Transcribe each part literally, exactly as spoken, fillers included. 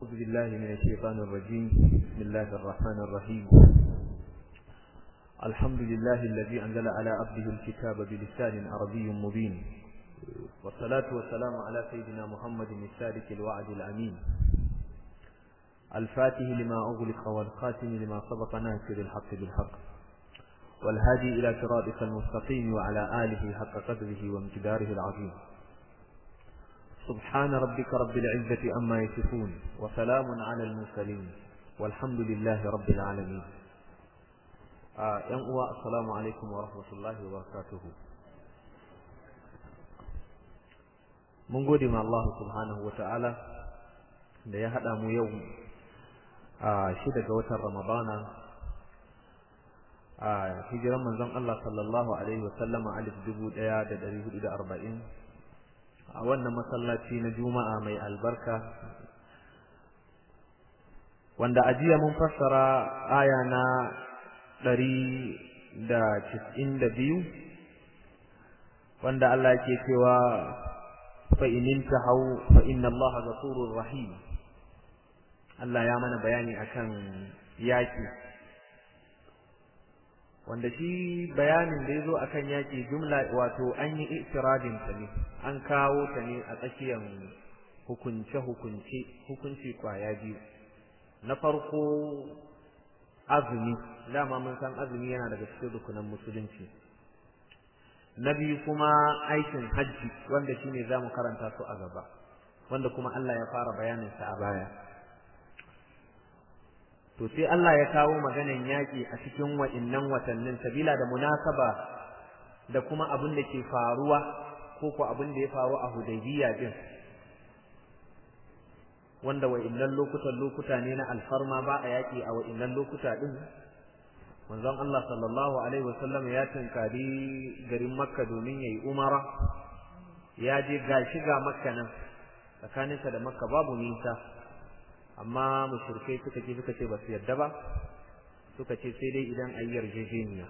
أعوذ بالله من الشيطان الرجيم. بسم الله الرحمن الرحيم. الحمد لله الذي أنزل على عبده الكتاب بلسان عربي مبين، والصلاة والسلام على سيدنا محمد الصادق الوعد الأمين، الفاتح لما أغلق والخاتم لما سبق ناصر الحق بالحق، والهادي إلى صراطك المستقيم وعلى آله حق قدره وامتداره العظيم. سبحان ربك رب العزة أما يصفون، وسلام على المرسلين، والحمد لله رب العالمين. ‘yan uwa assalamu alaikum wa rahmatullahi wa barakatuhu. Mun gode ma Allah subhanahu wa ta'ala da ya haɗa mu yau a shida ga watan Ramadana a hijiran manzon Allah sallallahu alaihi wa sallama alif dubu ɗaya da ɗari hudu da arba'in a wannan masallaci na Juma'a mai albarka, wanda a jiya mun fassara aya na ɗari da casa'in da biyu, wanda Allah ke cewa fa in intahu fa inna Allah ghafurur rahim. Allah ya mana bayani akan yaki, wanda shi bayanin da yazo akan yaki jumla wato an yi i'tiradin ta ne, an kawo ta ne a tsakiyar hukunce hukunce hukunci kwaya biyu. Na farko azumi, dama mun san azumi yana daga cikin rukunan musulunci. Na biyu kuma aikin hajji, wanda shine zamu karanta su a gaba, wanda kuma Allah ya fara bayanin sa a baya. To sai Allah ya kawo maganan yaki a cikin wa'innan watannin sabila da munasaba da kuma abin da ke faruwa ko ko abin da ya faru a Hudaybiyya din, wanda wa'innan lokutan lokuta ne na alfarma, ba a yaki a wa'innan lokuta din. Manzon Allah sallallahu alaihi wasallam ya tinkari garin Makka domin yayi umara, ya je gashi ga Makka nan, tsakaninsa da Makka babu nisa, amma mushrikai suka ce suka ce ba su yarda ba, suka ce sai dai idan ayi yarjejeniya.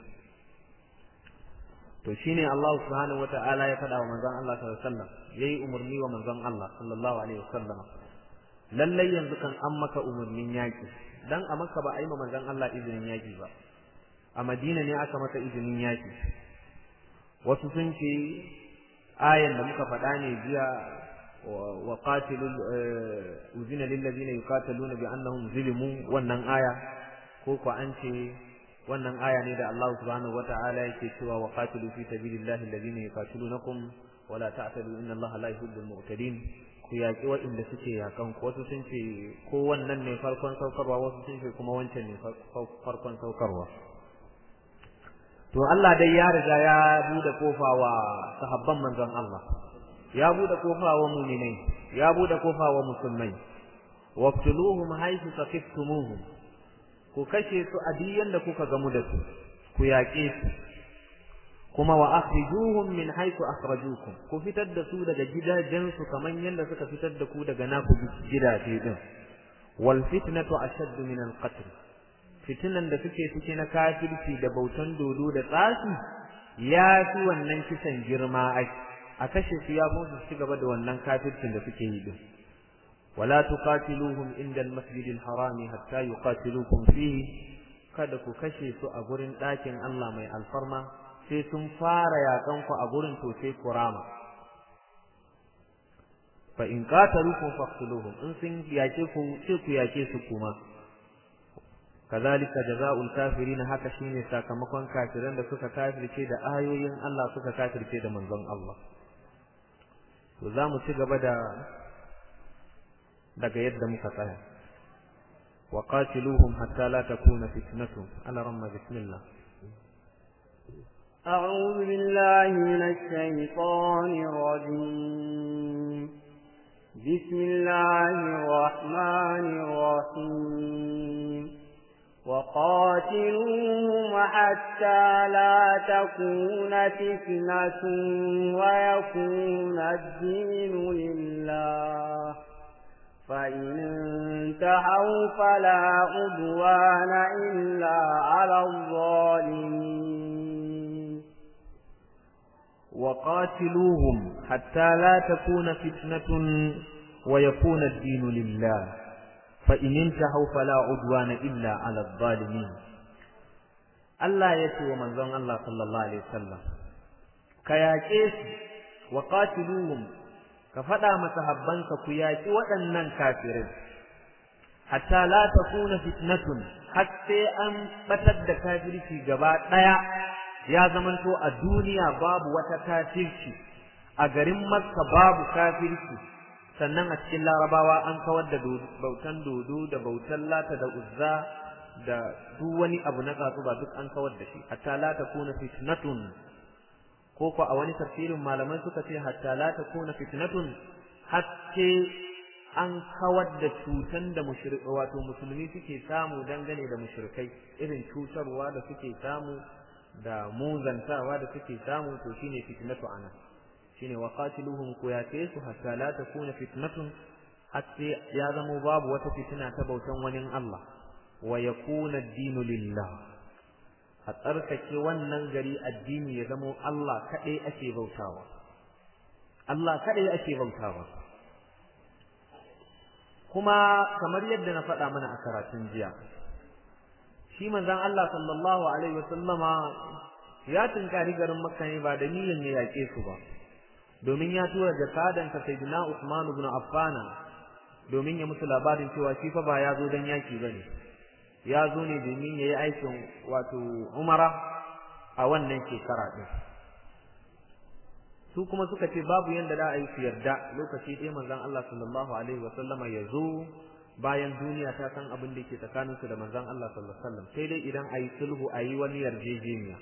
To shine Allah subhanahu wataala ya faɗa wa manzon Allah sallallahu alaihi wasallam, yayi umarni wa manzon Allah sallallahu alaihi wasallam, lallai yanzu kan an maka umarnin yaki. Dan a Makka ba a yi ma manzon Allah izinin yaki ba, a Madina ne aka masa izinin yaki. Wasu sun ce ayan da muka faɗa ne jiya, wa qatilul uzina lil ladina yuqataluna bi annahum zulimu, wannan aya, ko ko an ce wannan aya ne da Allah subhanahu wata'ala yake cewa wa qatilu fi sabilillahi alladhina yuqatilunakum wa la ta'tadu inna Allaha la yuhibbul mu'tadin. Ku yaƙi waɗanda suke yakan ku. Wasu sun ce ko wannan ne farkon saukarwa, wasu sun ce kuma wancan ne farkon saukarwa. To Allah dai ya riga ya bude kofa wa sahabban manzon Allah, ya bude kofa wa mu'minai, ya bude kofa wa musulmai. waqtuluhum haythu saqiftumuhum, ku kashe su a diyan da kuka gamu da su, ku yaƙe su. Kuma wa akhrijuhum min haythu akhrajukum, ku fitar da su daga gidajensu kaman yanda suka fitar da ku daga naku gidaje din. Wal fitnatu ashaddu min al qatl, fitinan da suke suke na kafirci da bautan dodo da tsafi ya fi wannan kisan girma. ai a kashe su ya musu su gaba da wannan kafircin da suke yi din. wala tuqatiluhum inda al masjid al haram hatta yuqatilukum fihi, kada ku kashe su a gurin ɗakin Allah mai alfarma sai sun fara yakan ku a gurin, to sai ku rama. fa in qatalukum faqtuluhum, in sun yake ku sai ku yake su kuma. kazalika jazaa'ul kafirin, haka shine sakamakon kafiran da suka kafirce da ayoyin Allah, suka kafirce da manzon Allah. to zamu ci gaba da daga yadda muka tsaya. wa qatiluhum hatta la takuna fitnatun. ala ramma bismillah. أعوذ بالله من الشيطان الرجيم. بسم الله الرحمن الرحيم. وقاتلوهم حتى لا تكون فتنة ويكون الدين لله، فإن انتهوا فلا عدوان إلا على الظالمين. وقاتلوهم حتى لا تكون فتنة ويكون الدين لله fa in intahu fala udwana illa ala adh-dhalimin. Allah ya ce wa manzon Allah sallallahu alaihi wasallam ka yaƙe su wa qatiluhum ka faɗa masahabbanka ku yaƙi waɗannan kafirai hatta la takuna fitnatun hatta an batar da kafirci gaba ɗaya ya zamanto a duniya babu wata kafirci a garin Makka babu kafirci sannan a cikin Larabawa an kawar da bautan dodo da bautan Lata da Uzza da duk wani abu na tsatsuba duk an kawar da shi hatta la takuna fitnatun ko ko a wani tafsirin malaman suka ce hatta la takuna fitnatun hatta an kawar da cutan da mushriki wato musulmi suke samu dangane da mushrikai irin cutarwa da suke samu da muzantawa da suke samu to shine fitnatu ana shine waqatiluhum kuyatesu hatta la takuna fitnatun hatta ya zama babu wata fitina ta bautan wani Allah wa yakuna ad-dinu lillah a tsarkake wannan gari addini ya zama Allah kadai ake bautawa Allah kadai ake bautawa kuma kamar yadda na faɗa mana a karatun jiya shi manzon Allah sallallahu alaihi wasallama ya tunkari garin Makka ne ba da niyyar ya yake su ba domin ya tura jakadan ta Sayyidina Uthman ibn Affan domin ya musu labarin cewa shi fa ba ya zo dan yaki bane ya zo ne domin yayi aikin wato umara a wannan shekara din su kuma suka ce babu yanda da ayi su yarda lokaci ɗaya manzon Allah sallallahu alaihi wasallama ya zo bayan duniya ta san abin da yake tsakanin su da manzon Allah sallallahu alaihi wasallam sai dai idan ayi sulhu ayi wani yarjejeniya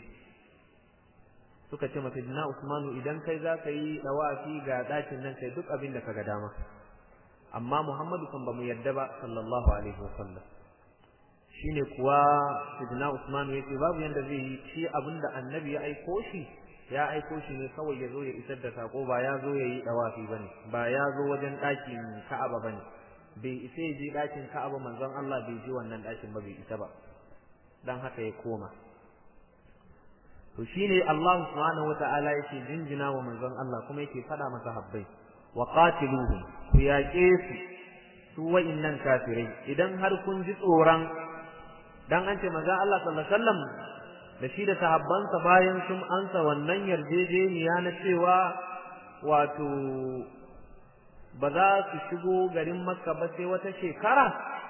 suka ce mata dina Usmanu idan kai za ka yi dawafi ga dakin nan kai duk abin da kaga dama amma Muhammadu kan ba mu yarda ba sallallahu alaihi wasallam shine kuwa sidina Usmanu yace babu yanda zai yi shi abinda annabi ya aiko shi ya aiko shi ne kawai ya zo ya isar da sako ba ya zo ya yi dawafi bane ba ya zo wajen ɗakin Ka'aba bane bai isa ya je ɗakin Ka'aba manzon Allah bai je wannan ɗakin ba bai isa ba dan haka ya koma to shine Allah subhanahu wata'ala yake jinjina wa manzon Allah kuma yake fada masa habbai wa qatiluhum ku yaƙe su su wa'innan kafirai idan har kun ji tsoron dan an ce manzon Allah sallallahu alaihi wasallam da shi da sahabbansa bayan sun ansa wannan yarjejeniya na cewa wato ba za su shigo garin Makka ba sai wata shekara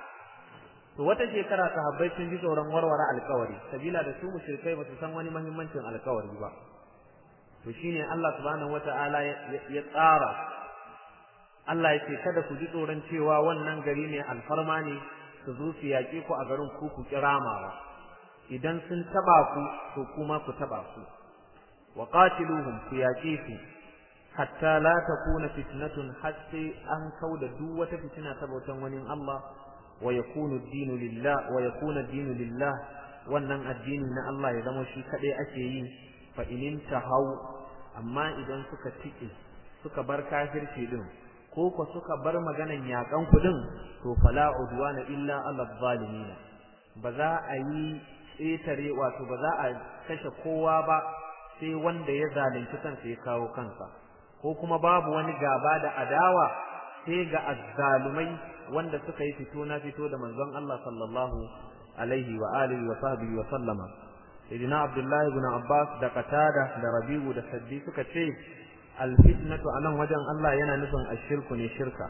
to wata shekara sahabbai sun ji tsoron warware alƙawari sabila da su mushrikai ba su san wani muhimmancin alƙawari ba to shine Allah subhanahu wata'ala ya tsara Allah yake kada ku ji tsoron cewa wannan gari ne alfarma ne su zo su yaƙe ku a garin ku ku kiramawa idan sun taba ku to kuma ku taba su wa qatiluhum ku yaƙe su hatta la takuna fitnatun hatta an kauda duk wata fitina ta bautan wani Allah wa yakunu ad-dinu lillah wa yakuna ad-dinu lillah wannan addini na Allah ya zama shi kadai ake yi fa in tahaw amma idan suka tike suka bar kafirci din ko ko suka bar maganan yakan kudin to fala udwana illa ala zalimin ba za a yi tsetare wato ba za a kashe kowa ba sai wanda ya zalunci kansa ya kawo kansa ko kuma babu wani gaba da adawa sai ga azzalumai wanda suka yi fito na fito da manzon Allah sallallahu alaihi wa alihi wa sahbihi wa sallama sayyidina Abdullah ibn Abbas da Qatada da Rabi'u da Saddi suka ce alfitnatu anan wajen Allah yana nufin ashirku ne shirka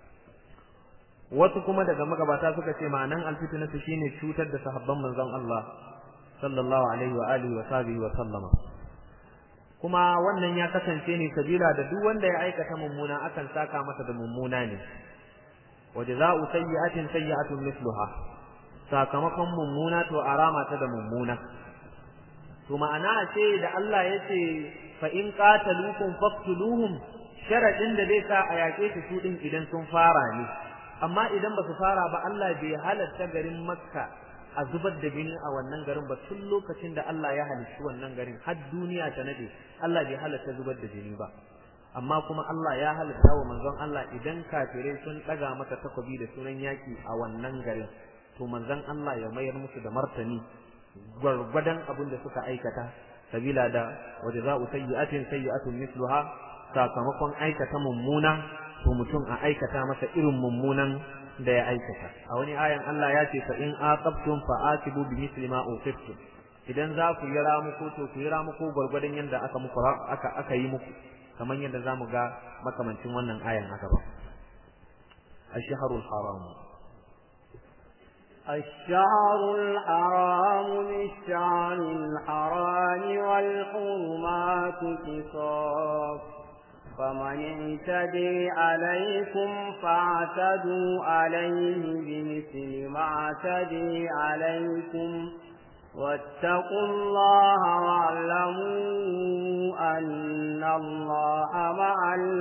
wasu kuma daga magabata suka ce ma'anan alfitnatu shine cutar da sahabban manzon Allah sallallahu alaihi wa alihi wa sahbihi wa sallama kuma wannan ya kasance ne sabila da duk wanda ya aikata mummuna akan saka masa da mummuna ne wajaza'u sayyi'atin sayyi'atun mithluha sakamakon mummuna to arama ta da mummuna to ma'ana ce da Allah yace fa in qataluukum faqtuluhum sharadin da zai sa a yake su su din idan sun fara ne amma idan ba su fara ba Allah bai halatta garin Makka a zubar da jini a wannan garin ba tun lokacin da Allah ya halicci wannan garin har duniya ta nade Allah bai halatta zubar da jini ba amma kuma Allah ya halatta wa manzon Allah idan kafirai sun daga maka takobi da sunan yaki a wannan garin to manzon Allah ya mayar musu da martani gwargwadon abin da suka aikata sabila da wajaza'u sayyi'atin sayyi'atun mithluha sakamakon aikata mummuna to mutum a aikata masa irin mummunan da ya aikata. A wani ayan Allah ya ce fa in aqabtum fa aqibu bimithli ma uqibtum, idan za ku yi ramuko to ku yi ramuko gwargwadon yadda aka muku aka aka yi muku, kamar yadda zamu ga makamancin wannan ayan a gaba. ash-shahrul haram الشهر الحرام بالشهر الحرام والحرمات قصاص فمن اعتدي عليكم فاعتدوا عليه بمثل ما اعتدي عليكم واتقوا الله واعلموا أن الله مع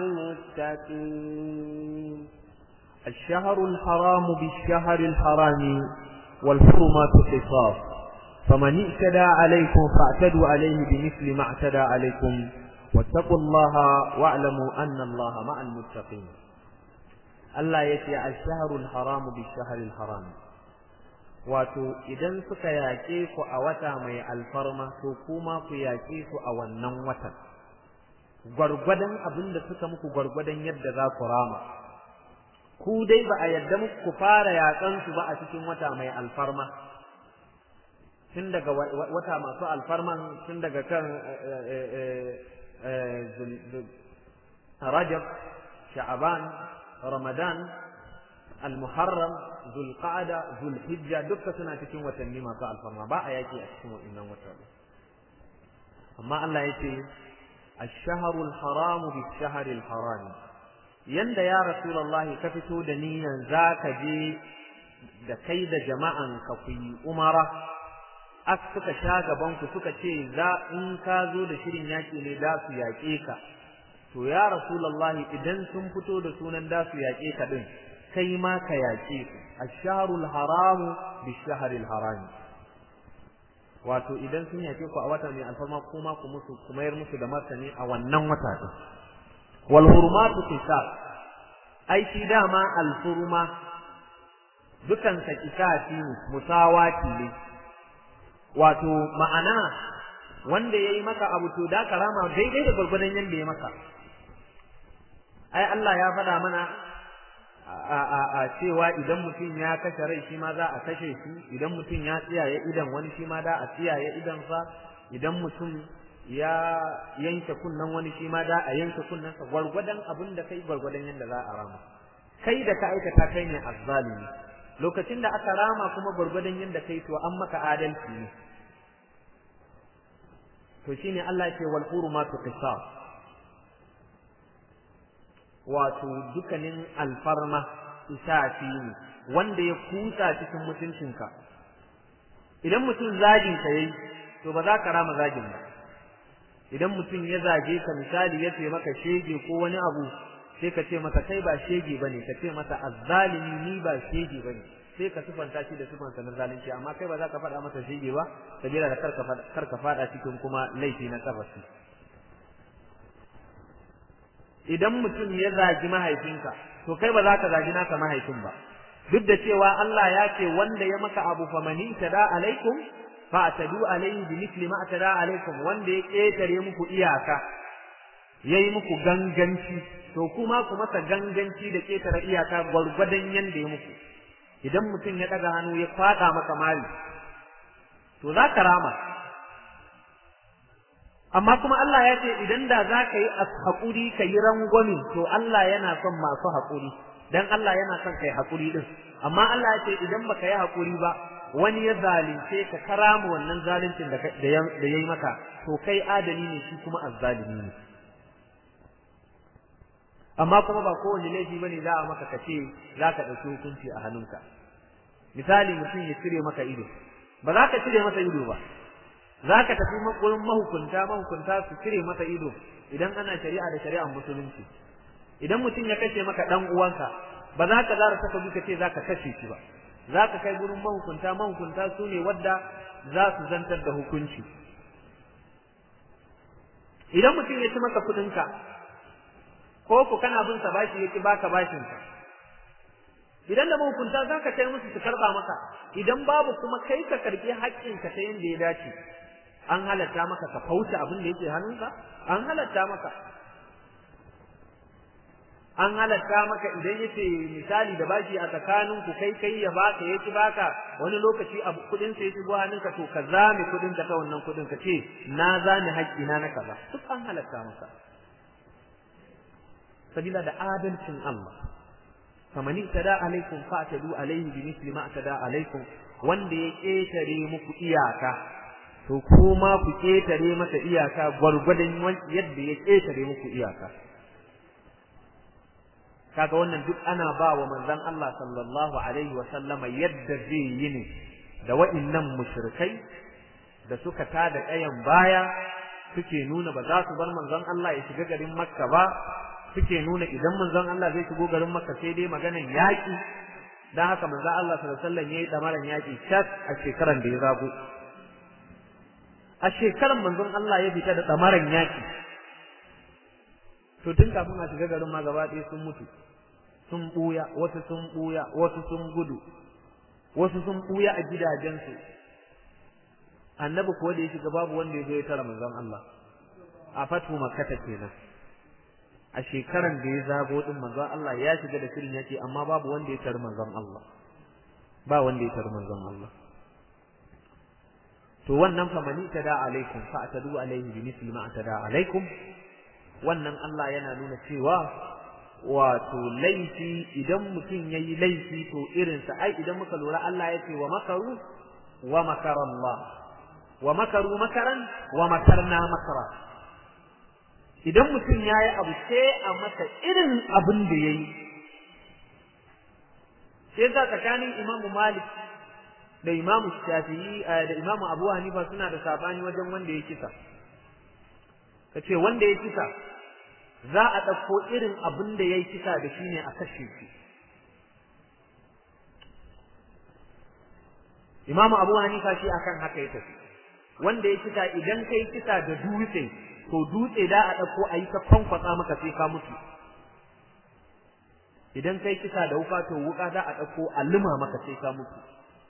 المتقين. الشهر الحرام بالشهر الحرام والحرمات قصاص فمن اعتدى عليكم فاعتدوا عليه بمثل ما اعتدى عليكم واتقوا الله واعلموا أن الله مع المتقين. الله يتي الشهر الحرام بالشهر الحرام، wato idan suka yake ku a wata mai alfarma to kuma ku yake su a wannan watan gwargwadon abinda suka muku gwargwadon yadda za ku rama. ku dai ba a yadda muku ku fara yakan su ba a cikin wata mai alfarma, tun daga wata masu alfarman tun daga kan Rajab, Sha'ban, Ramadan, Al-Muharram, Zulqa'da, Zulhijja dukka suna cikin watanni masu alfarma, ba a yaki a cikin wannan watanni. Amma Allah yace ash-shahrul haramu bish-shahril haram, yanda ya Rasulullah ka fito da niyan zaka je da kai da jama'an ka ku yi umara, ak suka sha gaban ku suka ce za in ka zo da shirin yaki ne da su yaƙe ka, to ya Rasulullah idan sun fito da sunan da su yaƙe ka din kai ma ka yaƙe su. ash-shahrul haramu bish-shahril haram, wato idan sun yaƙe ku a wata mai alfarma kuma ku musu ku mayar musu da martani a wannan wata din. wal hurumatu qisas, ai shi dama al-hurma dukan sa qisasi ne, musawati ne, wato ma'ana wanda yayi maka abu to da karama daidai da gurgurdan yanda ya maka. ai Allah ya faɗa mana a a a cewa idan mutum ya kashe rai shi ma za a kashe shi, idan mutum ya tsiyaye idan wani shi ma da a tsiyaye idan sa, idan mutum ya yanke kunnan wani shi ma da a yanke kunnan sa, gurgurdan abin da kai gurgurdan yanda za a rama. kai da ka aikata kai ne azzalimi, lokacin da aka rama kuma gurgurdan yanda kai to an maka adalci ne. to shine Allah ya ce wal hurumatu qisas, wato dukanin alfarma isafi ne wanda ya kusa cikin mutuncinka. idan mutum zagin ka yayi to ba za ka rama zagin ba. idan mutum ya zage ka misali ya ce maka shege ko wani abu, sai ka ce masa kai ba shege bane, ka ce masa azzalimi ni ba shege bane, sai ka sifanta shi da sifansa na zalunci, amma kai ba za ka faɗa masa shege ba sabila da karka karka faɗa cikin kuma laifi na tabbasi. idan mutum ya zagi mahaifinka to kai ba za ka zagi naka mahaifin ba, duk da cewa Allah ya ce wanda ya maka abu famani tada alaikum fa atadu alaihi bimithli ma atada alaikum, wanda ya ketare muku iyaka yayi muku ganganci to kuma ku masa ganganci da ketare iyaka gwargwadon yanda ya muku. idan mutum ya daga hannu ya fada maka mali to za ka rama, amma kuma Allah ya ce idan da za ka yi haƙuri ka yi rangwami to Allah yana son masu haƙuri, dan Allah yana son kai haƙuri din. amma Allah ya ce idan baka yi haƙuri ba wani ya zalunce ka karama wannan zaluncin da da yayi maka to kai adali ne shi kuma azzalimi ne. amma kuma ba kowane laifi bane za a maka kace za ka ɗauki hukunci a hannunka. misali mutum ya cire maka ido, ba za ka cire masa ido ba, za ka tafi makurin mahukunta mahukunta su cire masa ido idan ana shari'a da shari'ar musulunci. idan mutum ya kashe maka dan uwanka ba za ka zara saka duka ce za ka kashe shi ba, za ka kai gurin mahukunta mahukunta su ne wadda za su zantar da hukunci. idan mutum ya ci maka kuɗinka ko ku kana bin sa bashi yake baka bashin ka, idan da mahukunta za ka kai musu su karɓa maka, idan babu kuma kai ka karɓi haƙƙinka ta yadda ya dace. an halatta maka ka fauta abin da yake hannunka, an halatta maka. an halatta maka idan yace misali da bashi a tsakanin ku kai kai ya baka yaki baka wani lokaci abu kudin sai ya shigo hannunka to ka zame kudin ka ta wannan kudin ka ce na zame haƙƙi na na kaza duk an halatta maka sabila da adalcin Allah faman tada alaikum fa'tadu alaihi bimithli ma tada alaikum wanda ya ketare muku iyaka to kuma ku ketare masa iyaka gwargwadon yadda ya ketare muku iyaka kaga wannan duk ana ba wa manzon Allah sallallahu alaihi wa sallama yadda zai yi ne da wa'innan mushrikai da suka tada kayan baya suke nuna ba za su bar manzon Allah ya shiga garin Makka ba suke nuna idan manzon Allah zai shigo garin Makka sai dai maganan yaki dan haka manzon Allah sallallahu alaihi wasallam yayi damaran yaki shak a shekaran da ya zago a shekaran manzon Allah ya fita da damaran yaki to tun kafin a shiga garin ma gaba ɗaya sun mutu sun buya wasu sun buya wasu sun gudu wasu sun buya a gidajensu annabi kuwa da ya shiga babu wanda ya zo ya tara manzon Allah a fatu makkata kenan a shekaran da ya zago din manzon Allah ya shiga da shirin yake amma babu wanda ya tara manzon Allah ba wanda ya tara manzon Allah to wannan fa mani tada alaikum fa atadu alaihi bi misli ma atada alaikum wannan Allah yana nuna cewa wato laifi idan mutum yayi laifi to irin sa ai idan muka lura Allah ya ce wa makaru wa makara Allah wa makaru makaran wa makarna makara idan mutum yayi abu sai a masa irin abin da yayi sai da tsakanin Imam Malik da Imam Shafi'i da Imam Abu Hanifa suna da sabani wajen wanda ya kisa kace wanda ya kisa za a ɗauko irin abin da ya yi kisa da shi ne a kashe shi. Imamu Abu Hanifa shi akan haka ya tafi. Wanda ya kisa idan ka yi kisa da dutse, to dutse da a ɗauko a yi ta kwankwasa maka sai ka mutu. Idan ka yi kisa da wuka, to wuka za a ɗauko a lima maka sai ka mutu.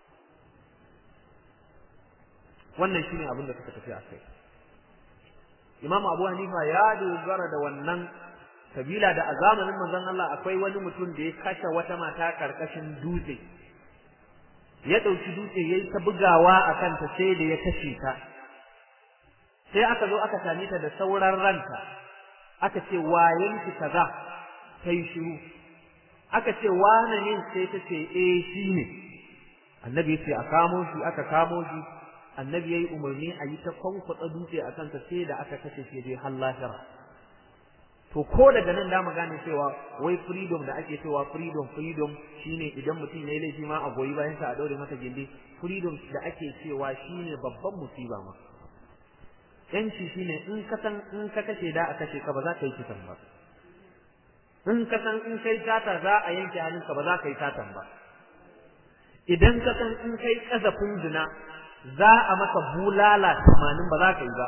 Wannan shi ne abin da suka tafi a kai. Imam Abu Hanifa ya dogara da wannan kabila da a zamanin manzon Allah akwai wani mutum da ya kashe wata mata karkashin dutse ya dauki dutse yayi ta bugawa akan ta sai da ya kashe ta sai aka zo aka same ta da sauran ranta aka ce wayen ki kaza sai shiru aka ce wane ne sai ta ce eh shine annabi ya ce a kamo shi aka kamo shi annabi yayi umarni a yi ta kwankwatsa dutse a kansa sai da aka kashe shi dai har lahira to ko daga nan da mu gane cewa wai freedom da ake cewa freedom freedom shine idan mutum yayi laifi ma a goyi bayan sa a daure masa gindi freedom da ake cewa shine babban musiba ma yanci shine in ka san in ka kashe da a kashe ka ba za ka yi kisan ba in ka san in kai tata za a yanke hannunka ba za ka yi tatan ba idan ka san in kai kazafin zina za a maka bulala tamanin ba za ka yi ba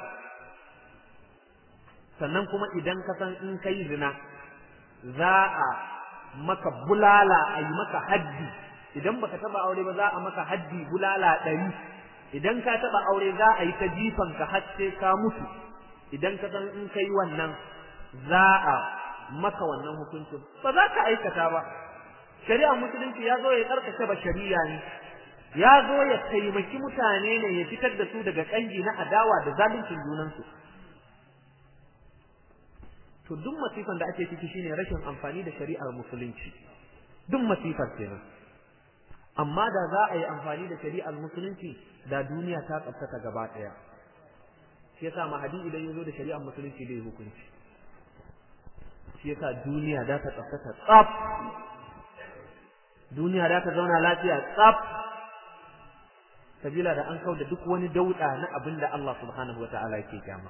sannan kuma idan ka san in kai zina za a maka bulala a yi maka haddi idan baka taba aure ba za a maka haddi bulala ɗari idan ka taba aure za a yi ta jifan ka har sai ka mutu idan ka san in kai wannan za a maka wannan hukuncin ba za ka aikata ba shari'a musulunci ya zo ya karkace ba shari'a ne ya zo ya taimaki mutane ne ya fitar da su daga kangi na adawa da zaluncin junansu to duk masifan da ake ciki shine rashin amfani da shari'ar musulunci duk masifar kenan amma da za a yi amfani da shari'ar musulunci da duniya ta tsafta gaba daya shi yasa mahadi idan ya zo da shari'ar musulunci zai hukunci shi yasa duniya da ta tsafta tsaf duniya da ta zauna lafiya tsaf sabila da an kauda duk wani dauda na abin da Allah subhanahu wataala yake kyama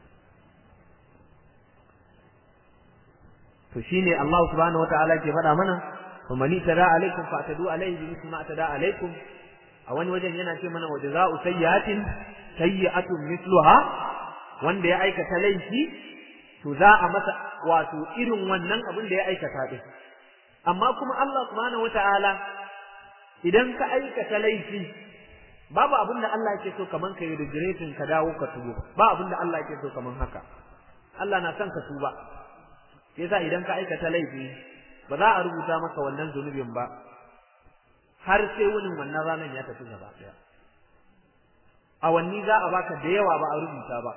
to shine Allah subhanahu wataala ke faɗa mana fa man tada alaikum fa atadu alaihi bi mithli ma atada alaikum a wani wajen yana ce mana wajaza'u sayyi'atin sayyi'atun mithluha wanda ya aikata laifi to za a masa wato irin wannan abin da ya aikata din amma kuma Allah subhanahu wataala idan ka aikata laifi babu abin da Allah yake so kaman kai regretin ka dawo ka tubo ba abin da Allah yake so kaman haka Allah na son ka tuba yasa idan ka aikata laifi ba za a rubuta maka wannan zunubin ba har sai wunin wannan ranar ya tafi gaba daya awanni za a baka da yawa ba a rubuta ba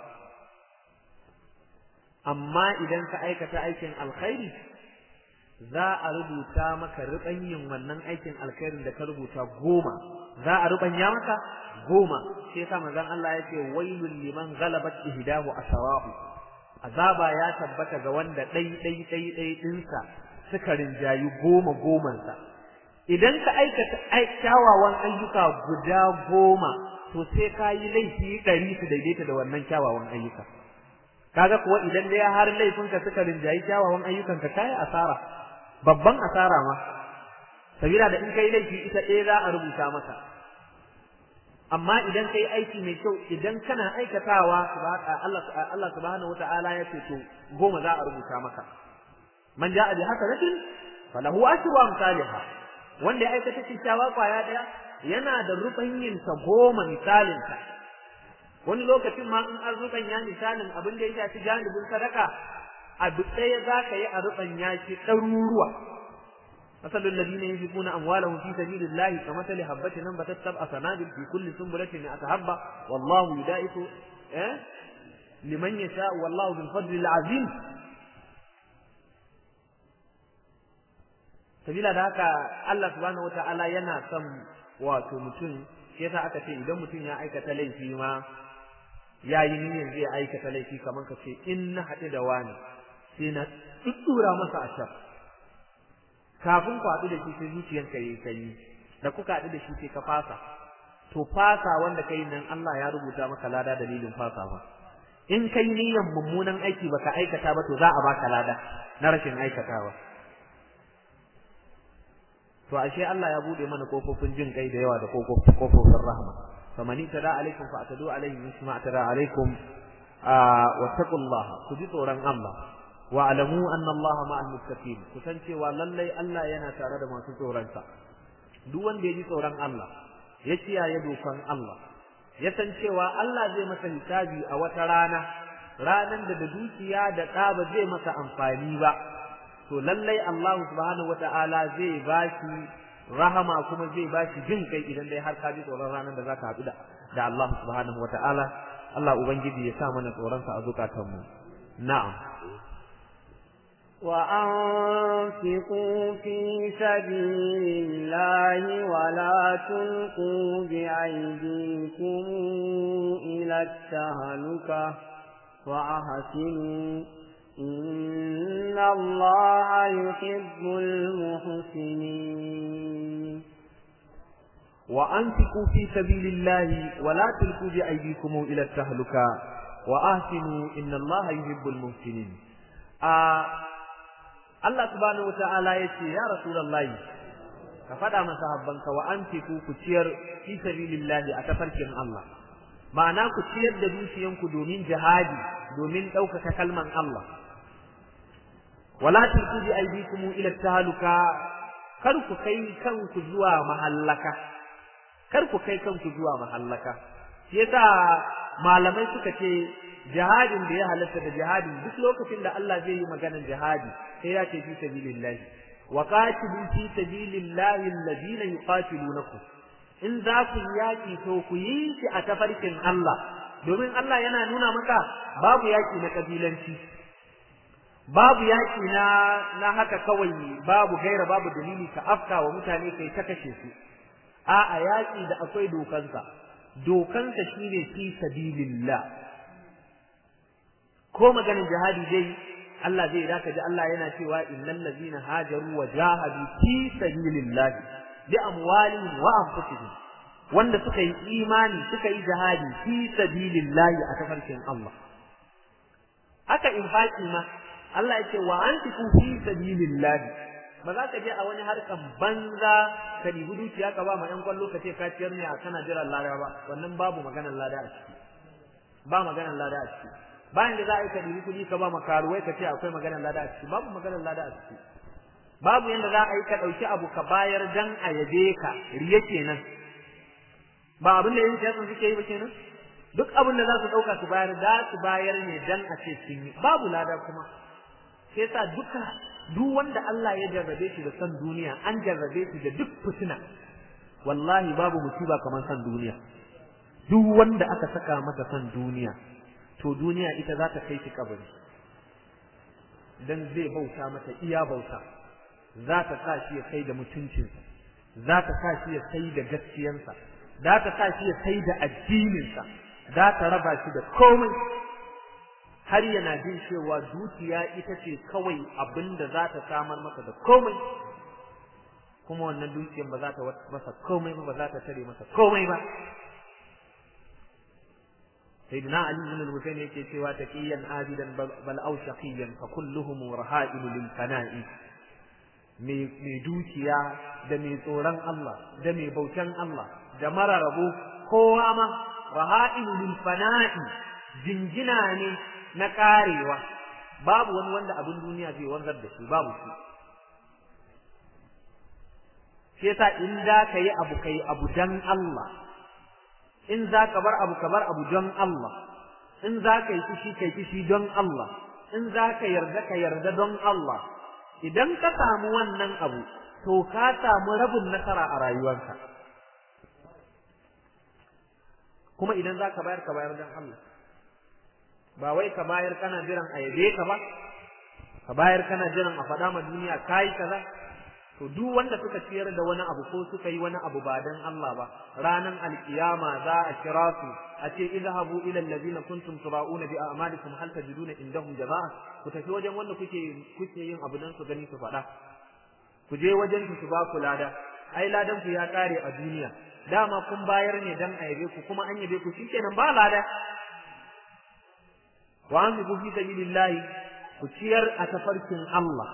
amma idan ka aikata aikin alkhairi za a rubuta maka rubanyin wannan aikin alkhairin da ka rubuta goma za a rubanya maka goma sai yasa manzon Allah ya ce wailul liman ghalabat ihdahu ashawahu azaba ya tabbata ga wanda dai dai dai dai dinsa suka rinjayi goma goman sa idan ka aikata kyawawan ayyuka guda goma to sai ka yi laifi ɗari su daidaita da wannan kyawawan ayyuka kaga kuwa idan dai har laifinka suka rinjayi kyawawan ayyukan ka kai asara babban asara ma sabila da in kai laifi ita ɗaya za a rubuta maka amma idan kai aiki mai kyau idan kana aikatawa Allah Allah subhanahu wataala ya ce to goma za a rubuta maka man ja'a bi hasanatin falahu ashru amsalha wanda ya aikata kyakkyawa kwaya daya yana da rubanyin sa goma misalin sa wani lokacin ma in an rubanya misalin abin da ya shafi janibin sadaka abu ɗaya za ka yi a rubanya shi ɗaruruwa مثل الذين ينفقون أموالهم في سبيل الله كمثل حبة نبتت سبع سنابل في كل سنبلة مئة حبة والله يضاعف إيه؟ لمن يشاء والله ذو الفضل العظيم sabila da haka Allah subhanahu wataala yana son wato mutum shi yasa aka ce idan mutum ya aikata laifi ma yayi niyyar zai aikata laifi kamar ka ce in na haɗu da wani sai na tsura masa ashar kafin ku haɗu da shi sai zuciyarka yayi kai da kuka haɗu da shi sai ka fasa to fasa wanda kai nan Allah ya rubuta maka lada dalilin fasa ba in kai niyyar mummunan aiki baka aikata ba to za a baka lada na rashin aikatawa to ashe Allah ya bude mana kofofin jin kai da yawa da kofofin rahma famani tada alaikum fa atadu alaihi misma tada alaikum wa taqullaha ku ji tsoron Allah wa alamu anna Allah ma'al muttaqin ku san cewa lallai Allah yana tare da masu tsoron sa duk wanda ya ji tsoron Allah ya kiyaye dokan Allah ya san cewa Allah zai masa hisabi a wata rana ranan da da dukiya da ɗa ba zai masa amfani ba to lallai Allah subhanahu wata'ala zai bashi rahama kuma zai bashi jin kai idan dai har ka ji tsoron ranar da zaka haɗu da da Allah subhanahu wata'ala Allah ubangiji ya sa mana tsoron sa a zukatan mu na'am wa anfiqu fi sabilillahi wa la tulqu bi aydikum ila at-tahluka wa ahsinu إن الله يحب المحسنين وأنفقوا في سبيل الله ولا تلقوا بأيديكم إلى التهلكة وأحسنوا إن الله يحب المحسنين آه الله سبحانه وتعالى يقول يا رسول الله كفدا مسحبنك وأنفقوا كتير في سبيل الله أتفركن الله ma'ana ku ciyar da dukiyanku domin jihadi domin ɗaukaka kalman Allah wala tulqu bi aydikum ila tahaluka kar ku kai kanku zuwa mahallaka kar ku kai kanku zuwa mahallaka shi yasa malamai suka ce jihadin da ya halatta da jihadin duk lokacin da Allah zai yi maganar jihadi sai ya ce fi sabilillah wa qatilu fi sabilillah alladhina yuqatilunakum in za ku yaki to ku yi shi a tafarkin Allah domin Allah yana nuna maka babu yaki na kabilanci babu yaki na na haka kawai babu gaira babu dalili ka afka wa mutane kai ta kashe su a'a yaki da akwai dokansa dokansa shine fi sabilillah ko maganin jihadi dai Allah zai daka ji Allah yana cewa innal ladina hajaru wa jahadu fi sabilillah bi amwalihim wa anfusihim wanda suka yi imani suka yi jihadi fi sabilillah a tafarkin Allah aka infaki ma Allah yake wa antiku fi sabilillah ba za ka je a wani harkan banza ka dibi dukiya ka ba ma yan kwallo ka ce ka ciyar ne a kana jiran lada ba wannan babu maganar lada a ciki ba maganar lada a ciki bayan da za a yi ka dibi kudi ka ba ma karuwai ka ce akwai maganar lada a ciki babu maganar lada a ciki babu yanda za a yi ka dauki abu ka bayar dan a yabe ka riya kenan ba abin da yin siyasa suke yi ba kenan duk abin da za su dauka su bayar da su bayar ne dan a ce sun yi babu lada kuma sai sa duka duk wanda Allah ya jarrabe shi da san duniya an jarrabe shi da duk fitina wallahi babu musiba kamar san duniya duk wanda aka saka masa san duniya to duniya ita za ta kai shi kabari dan zai bauta mata iya bauta za ta sa shi ya kai da mutuncinsa za ta sa shi ya kai da gaskiyansa za ta sa shi ya kai da addininsa za ta raba shi da komai har yana jin cewa dukiya ita ce kawai abin da za ta samar masa da komai kuma wannan dukiyar ba za ta masa komai ba ba za ta tare masa komai ba sayyidina ali ibn al-husayn yake cewa taqiyan abidan bal aw shaqiyan fa kulluhum raha'il lil fana'i mai dukiya da mai tsoron Allah da mai bautan Allah da mara rabo kowa ma raha'il lil fana'i jingina ne na karewa babu wani wanda abin duniya zai wanzar da shi babu shi shi yasa in da ka yi abu kai abu dan Allah in za ka bar abu ka bar abu don Allah in za ka yi kishi kai kishi don Allah in za ka yarda ka yarda don Allah idan ka samu wannan abu to ka samu rabin nasara a rayuwarka kuma idan za ka bayar ka bayar don Allah ba wai ka bayar kana jiran a yabe ka ba ka bayar kana jiran a faɗa ma duniya kai kaza to duk wanda suka ciyar da wani abu ko suka yi wani abu ba dan Allah ba ranan alkiyama za a kira su a ce idhabu ila allazina kuntum tura'una bi a'malikum hal tajiduna indahum jazaa ku tafi wajen wanda kuke kuke yin abu dan su gani su faɗa ku je wajen su su ba ku lada ai ladan ku ya kare a duniya dama kun bayar ne dan a yabe ku kuma an yabe ku shikenan ba lada wa anfiqu fi sabilillahi ku ciyar a tafarkin Allah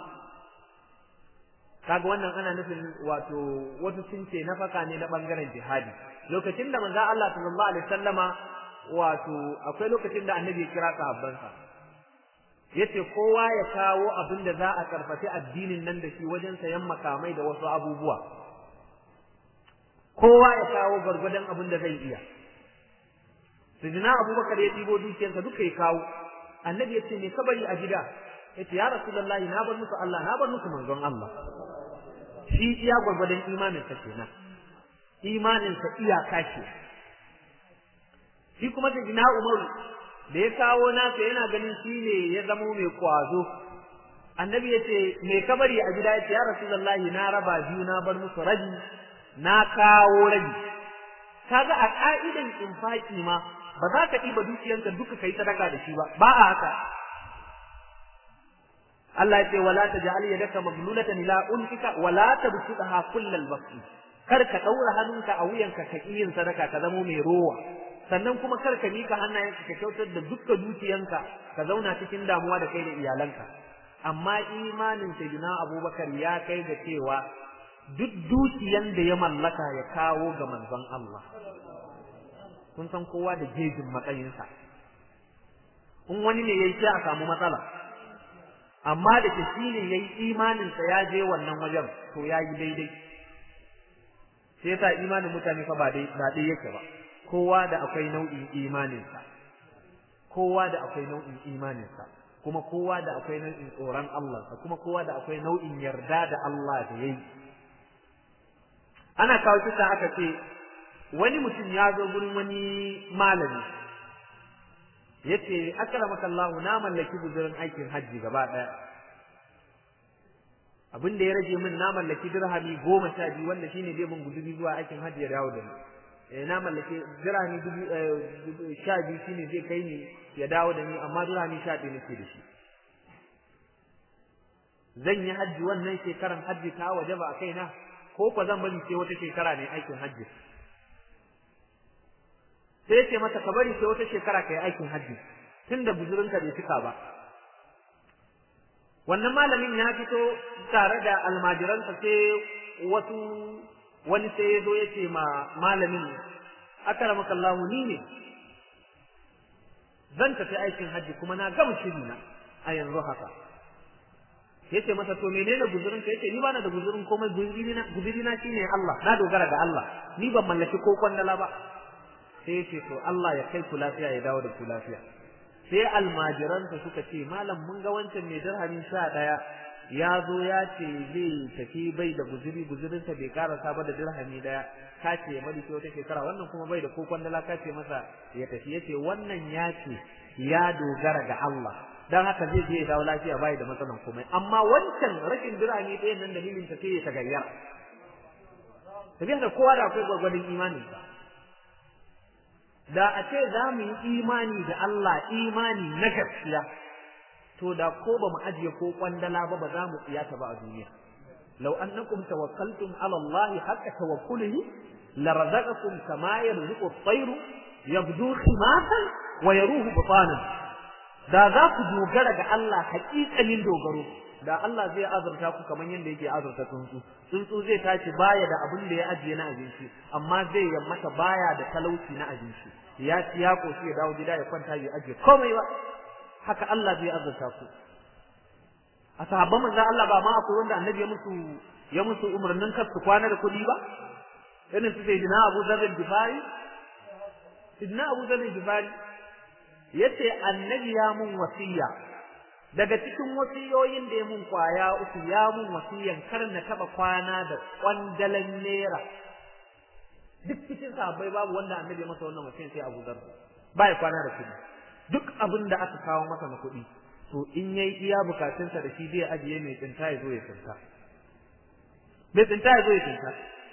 kaga wannan ana nufin wato wasu sun ce nafaka ne na bangaren jihadi lokacin da manzo Allah sallallahu alaihi wasallama wato akwai lokacin da annabi ya kira sahabbansa yace kowa ya kawo abin da za a karfafi addinin nan da shi wajen sayan makamai da wasu abubuwa kowa ya kawo gargwadon abin da zai iya Sayyidina Abubakar ya ɗibo dukiyarsa duka ya kawo annabi yace me kabari a gida yace ya rasulullahi na bar musu Allah na bar musu manzon Allah shi iya gwargwadon imanin sa kenan imanin sa iyaka ce shi kuma Sayyidina Umar da ya kawo nasa yana ganin shi ne ya zamo mai kwazo annabi yace me kabari a gida yace ya rasulullahi na raba biyu na bar musu rabi na kawo rabi kaga a ka'idan infaki ma ba za ka ɗiba dukiyanka duka kai sadaka da shi ba ba a haka Allah ya ce wala taj'al yadaka maglulatan ila unfika wala tabsutha kullal basti kar ka daura hannunka a wuyanka ka yin sadaka ka zamo mai rowa sannan kuma kar ka mika hannayenka ka kyautar da dukkan dukiyanka ka zauna cikin damuwa da kai da iyalanka amma imanin sayyidina Abubakar ya kai da cewa duk dukiyan da ya mallaka ya kawo ga manzon Allah kun san kowa da jejin matsayinsa in wani ne yayi sai a samu matsala amma da ke shi ne yayi imanin sa ya je wannan wajen to yayi daidai sai yasa imanin mutane fa ba dai ba dai yake ba kowa da akwai nau'in imanin sa kowa da akwai nau'in imanin sa kuma kowa da akwai nau'in tsoron Allah sa kuma kowa da akwai nau'in yarda da Allah da yayi ana kawo kisa aka ce wani mutum ya zo gurin wani malami yace akramaka Allah na mallaki guzurin aikin haji gaba daya abin da ya rage min na mallaki dirhami goma sha biyu wanda shine zai mun guzuri zuwa aikin haji ya dawo da ni eh na mallaki dirhami dubu sha biyu shine zai kai ni ya dawo da ni amma dirhami sha ɗaya nake da shi zan yi haji wannan shekaran haji ta wajaba a kaina ko ko zan bari sai wata shekara ne aikin haji sai ya ce mata ka bari sai wata shekara kai aikin haji tunda buzurinka bai cika ba wannan malamin ya fito tare da almajiransa sai wasu wani sai ya zo ya ce ma malamin akramaka Allah ni ne zan tafi aikin haji kuma na gama shiri na a yanzu haka yace masa to menene guzurinka yace ni bana da guzurin komai guzurina guzurina shine Allah na dogara ga Allah ni ban mallaki ko kwandala ba sai yace to Allah ya kai ku lafiya ya dawo da ku lafiya sai almajiransa suka ce malam mun ga wancan mai dirhami sha ɗaya ya zo ya ce zai tafi bai da guzuri guzurinsa bai karasa ba da dirhami daya ka ce ya bari sai wata shekara wannan kuma bai da ko kwandala ka ce masa ya tafi yace wannan ya ce ya dogara ga Allah dan haka zai je ya dawo lafiya bai da matsalan komai amma wancan rashin dirhami ɗayan nan dalilin ta sai ya tagayyara tafiya da kowa da akwai gwagwadin imani da a ce za mu yi imani da Allah imani na gaskiya to da ko ba mu ajiye ko kwandala ba ba za mu tsiyata ba a duniya law annakum tawakkaltum ala Allah haqqa tawakkulihi larazaqakum kama yarzuqu at-tayr yabdu khimatan wa yaruhu batanan da za ku dogara ga Allah haƙiƙanin dogaro da Allah zai azurta ku kamar yadda yake azurta tsuntsu tsuntsu zai tashi baya da abin da ya ajiye na abinci amma zai yammata baya da talauci na abinci ya ci ya koshi ya dawo gida ya kwanta ya ajiye komai ba haka Allah zai azurta ku a sahabban manzon Allah ba ma akwai wanda annabi ya musu ya musu umarnin kar su kwana da kuɗi ba irin su sayyidina Abu Dharr al-Ghifari sayyidina Abu Dharr al-Ghifari yace annabi ya mun wasiya daga cikin wasiyoyin da ya mun kwaya uku ya mun wasiyan kar na taba kwana da kwandalan naira duk cikin sahabbai babu wanda annabi ya masa wannan wasiyan sai Abu Dharr bai kwana da kuɗi duk abin da aka kawo masa na kuɗi to in yayi iya bukatunsa da shi zai ajiye mai tsinta ya zo ya tsinta mai tsinta ya zo ya tsinta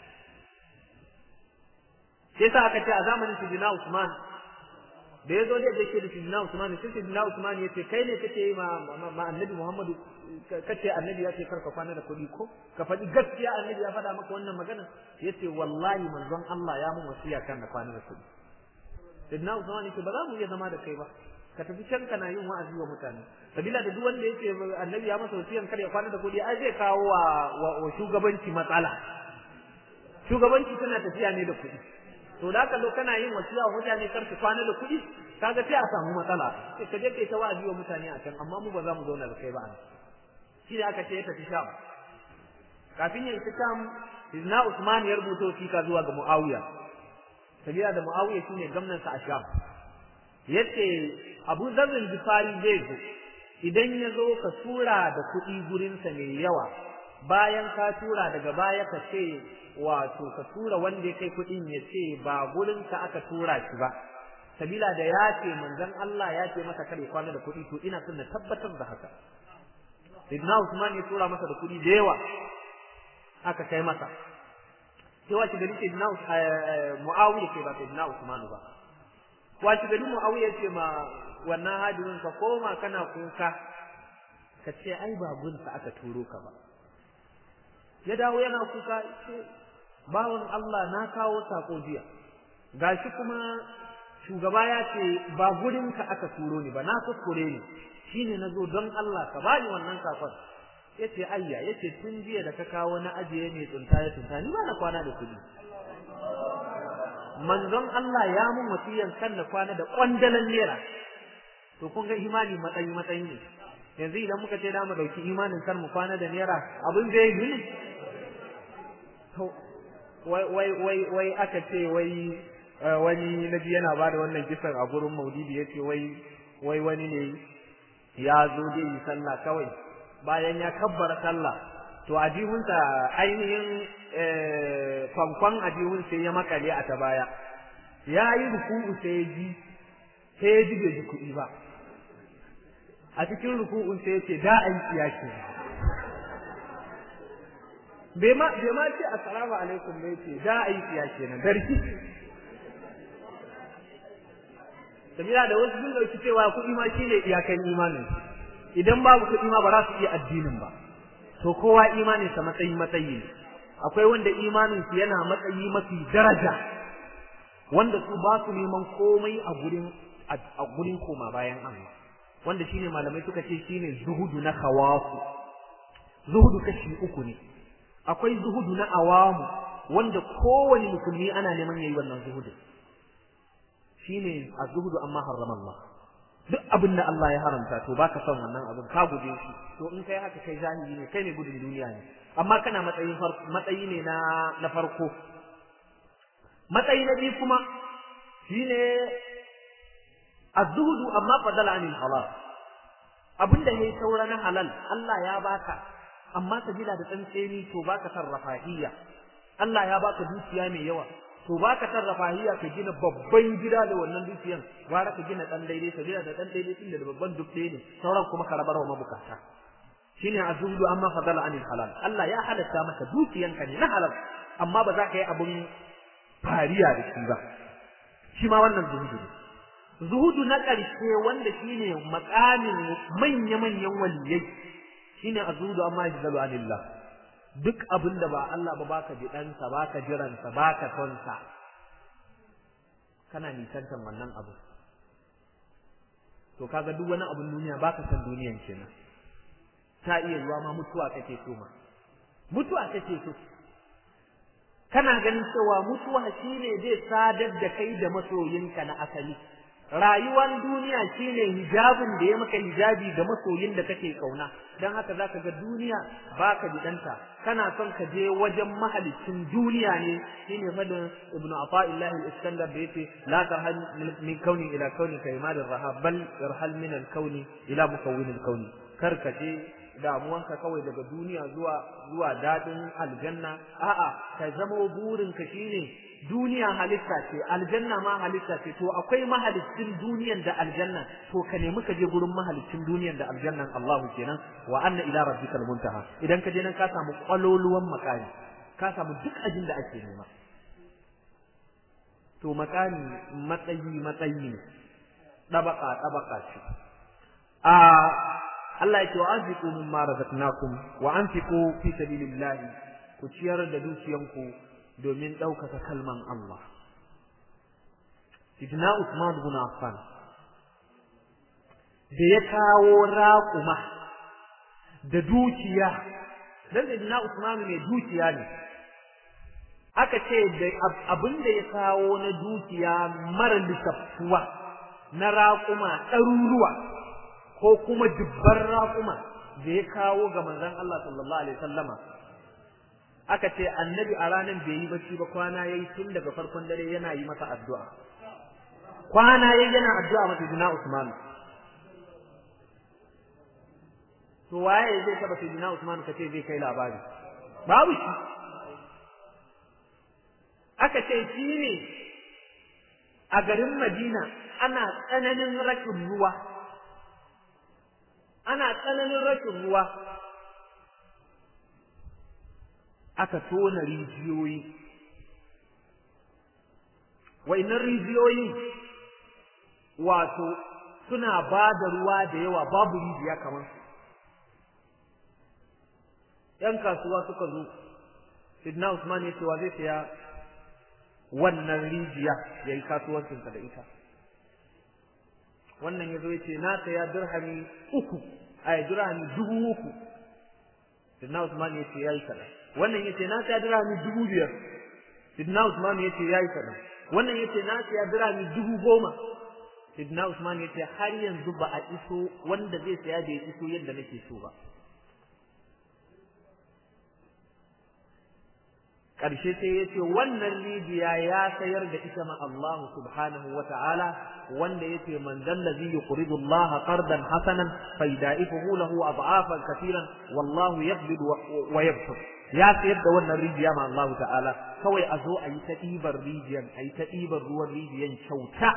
sai sa aka ce a zamanin Sayyidina Usman da ya zo da yake da Sayyidina Usman sai Sayyidina Usman ya ce kai ne kake yi ma ma Annabi Muhammadu kace Annabi ya ce karka kwana da kuɗi ko ka faɗi gaskiya Annabi ya faɗa maka wannan magana yace wallahi manzon Allah ya mun wasiya kan da kwana da kuɗi Sayyidina Usman yace ba za mu iya zama da kai ba ka tafi can kana yin wa'azi wa mutane sabila da duk wanda yake Annabi ya masa wasiyan kar ya kwana da kuɗi ai zai kawo wa, wa shugabanci matsala shugabanci tana tafiya ne da kuɗi to da haka lo kana yin wasiya wa mutane kar su kwana da kuɗi kaga sai a samu matsala sai ka je kai ta wa'azi wa mutane a can amma mu ba za mu zauna da kai ba an shi ne aka ce ya tafi Sham kafin ya isa Sham Sayyidina Usman ya rubuta wasiƙa zuwa ga Muawiya sabila da Muawiya shine gwamnan sa a Sham yace Abu Dharr al-Ghifari zai zo idan ya zo ka tura da kuɗi gurin sa mai yawa bayan ka tura daga baya ka ce wato ka tura wanda ya kai kuɗin ya ce ba gurin ka aka tura shi ba sabila da ya ce manzon Allah ya ce masa kare kwana da kuɗi to ina son na tabbatar da haka Sayyidina Usman ya tura masa da kuɗi da yawa aka kai masa sai wace gari Sayyidina Muawiya ce ba Sayyidina Usman ba wace gari Muawiya ce ma wannan hadirin ka koma kana kuka ka ce ai ba gun sa aka turo ka ba ya dawo yana kuka ce bawan Allah na kawo sako jiya gashi kuma shugaba ya ce ba gurin ka aka turo ni ba na kuskure ni shine nazo don Allah ka bani wannan sakon yace ayya yace tun jiya da ka kawo na ajiye ne tsunta ya tsunta ni ba na kwana da kudi manzon Allah ya mun wasiyan kan na kwana da kwandalan naira to kun ga imani matsayi matsayi ne yanzu idan muka ce da mu dauki imanin kar mu kwana da naira abin da yi ne to wai wai wai wai aka ce wai wani nabi yana bada wannan kisan a gurin Maulidi yace wai wai wani ne ya zo da yi sallah kawai bayan ya kabbara sallah to ajihunsa ainihin kwankwan ajihun sai ya makale a ta baya ya yi ruku'u sai ya ji sai ya ji bai ji kuɗi ba a cikin ruku'un sai ya ce da an kiya ke bai ma bai ma ce assalamu alaikum bai ce da an kiya kenan darki sabila da wasu sun dauki cewa kuɗi ma shine iyakan imanin idan babu kuɗi ma ba za su iya addinin ba to kowa imanin sa matsayi matsayi ne akwai wanda imanin su yana matsayi mafi daraja wanda su ba su neman komai a gurin a gurin koma bayan Allah wanda shine malamai suka ce shine zuhudu na khawafu zuhudu kashi uku ne akwai zuhudu na awamu wanda kowane musulmi ana neman yayi wannan zuhudu shine az-zuhdu amma harrama Allah duk abin da Allah ya haramta to baka son wannan abin ka guje shi to in kai haka kai zahiri ne kai ne gudun duniya ne amma kana matsayin farko matsayi ne na na farko matsayi na biyu kuma shine az-zuhdu amma fadala anil halal abinda yayi saura na halal Allah ya baka amma sabila da tsantseni to baka sarrafahiyya Allah ya baka dukiya mai yawa to baka sarrafahiyya ka gina babban gida da wannan dukiyan gwara ka gina dan daidai sabila da dan daidai din da babban duk ne sauran kuma ka rabar wa mabukata shine az-zuhdu amma fadala anil halal Allah ya halatta maka dukiyanka ne na halal amma ba za ka yi abun fariya da shi ba shi ma wannan zuhudu ne zuhudu na ƙarshe wanda shine makamin manya-manyan waliyai shine az-zuhudu amma yajzalu anillah duk abinda ba Allah ba baka bidansa baka jiransa baka sonsa kana nisantan wannan abu to kaga duk wani abun duniya baka san duniyan kenan ta iya zuwa ma mutuwa kake so ma mutuwa kake so kana ganin cewa mutuwa shine zai sadar da kai da masoyinka na asali rayuwar duniya shine hijabin da ya maka hijabi ga masoyin da kake kauna dan haka zaka ga duniya baka bidanta kana son ka je wajen mahalicin duniya ne shine fadin ibnu afa'illah al-iskandar da yace la tarhal min kauni ila kauni kaymal ar-rahab bal irhal min al-kauni ila mukawwin al-kauni karkace damuwanka kawai daga duniya zuwa zuwa dadin aljanna a'a ka zama burinka shine duniya halitta ce aljanna ma halitta ce to akwai mahalicin duniyan da aljanna to ka nemi ka je gurin mahalicin duniyan da aljannan Allahu kenan wa anna ila rabbikal muntaha idan ka je nan ka samu kwaloluwan makami ka samu duk ajin da ake nema to makami matsayi matsayi ne dabaka dabaka ce a Allah yake wa anfiqu mimma razaqnakum wa anfiqu fi sabilillah ku ciyar da dukiyanku domin ɗaukaka kalman Allah. Sidina Usman bin Affan da ya kawo raƙuma da dukiya, dan Sidina Usman mai dukiya ne. Aka ce da abin da ya kawo na dukiya mara lissaftuwa na raƙuma ɗaruruwa ko kuma dubban raƙuma da ya kawo ga manzon Allah sallallahu alaihi wasallama. Aka ce annabi a ranar bai yi bacci ba kwana yayi tun daga farkon dare yana yi masa addu'a kwana yayi yana addu'a masa Sayyidina Usman to waye zai taba Sayyidina Usman kace zai kai labari babu shi aka ce shi ne a garin Madina ana tsananin rashin ruwa ana tsananin rashin ruwa aka tona rijiyoyi wa'innan rijiyoyi wato suna ba da ruwa da yawa babu rijiya kamar su ‘yan kasuwa suka zo Sidna Usman ya ce wa zai saya wannan rijiya ya yi kasuwancinsa da ita wannan ya zo ya ce na saya dirhami uku a dirhami dubu uku Sidna Usman ya ce ya yi kaɗan wannan yace na saya dirhami dubu biyar Sidna Usman yace yayi kadan wannan yace na saya dirhami dubu goma Sidna Usman yace har yanzu ba a iso wanda zai saya da ya iso yadda nake so ba karshe sai yace wannan rijiya ya sayar da ita ma Allah subhanahu wata'ala wanda yace man dallazi yuqridu Allah qardan hasanan faydaifuhu lahu ad'afan katiran wallahu yaqbidu wa yabsut ya sayar da wannan rijiya ma Allah ta'ala kawai a zo a yi ta ɗibar rijiyan a yi ta ɗibar ruwan rijiyan kyauta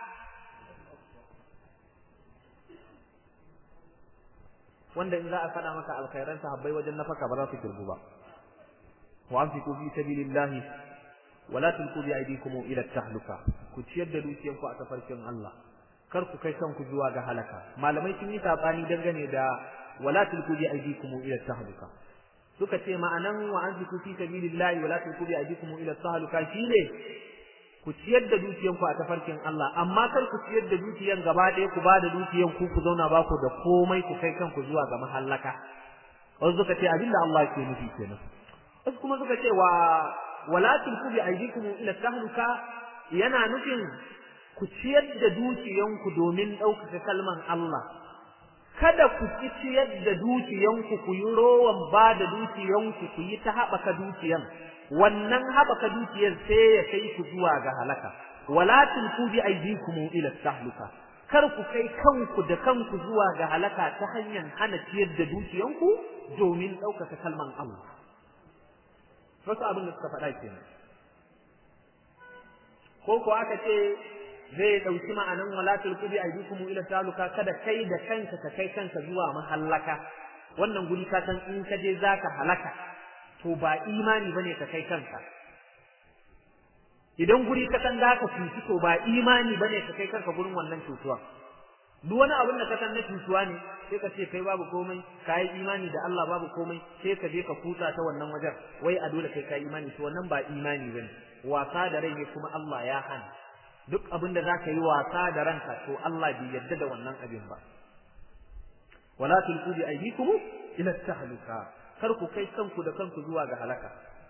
wanda in za a faɗa maka alkhairan sahabbai wajen nafaka ba za su kirgu ba wa anfiqu fi sabilillahi wa la tulqu bi aydikum ila tahluka ku ciyar da dukiyanku a tafarkin Allah kar ku kai kanku zuwa ga halaka malamai sun yi sabani dangane da wala tulqu bi aydikum ila tahluka suka ce ma'anan wa anfiqu fi sabilillahi wa la tulqu bi aydikum ila tahluka shine ku ciyar da dukiyanku a tafarkin Allah amma kar ku ciyar da dukiyan gaba ɗaya ku ba da dukiyan ku ku zauna ba ku da komai ku kai kanku zuwa ga mahallaka wasu suka ce abinda Allah ke nufi kenan wasu kuma suka ce wa wala tulqu bi aydikum ila tahluka yana nufin ku ciyar da dukiyanku domin ɗaukaka kalman Allah kada ku ci ciyar da dukiyanku ku yi rowan ba da dukiyanku ku yi ta haɓaka dukiyan wannan haɓaka dukiyar sai ya kai ku zuwa ga halaka wala tulqu bi aydikum ila tahluka kar ku kai kanku da kanku zuwa ga halaka ta hanyar hana ciyar da dukiyanku domin ɗaukaka kalman Allah wasu abin da suka faɗa kenan ko ko aka ce zai ɗauki ma'anan wala tulqu bi aydikum ila taluka kada kai da kanka ka kai kanka zuwa mahallaka wannan guri ka san in ka je zaka halaka to ba imani bane ka kai kanka idan guri ka san zaka cuci to ba imani bane ka kai kanka gurin wannan cutuwa duk wani abin da ka san na cutuwa ne sai ka ce kai babu komai kai imani da Allah babu komai sai ka je ka kuta ta wannan wajen wai a dole kai kai imani to wannan ba imani bane wasa da rai ne kuma Allah ya hana duk abin da zaka yi wasa da ranka to Allah bai yarda da wannan abin ba wala tulqu bi aydikum ila tahluka kar ku kai kanku da kanku zuwa ga halaka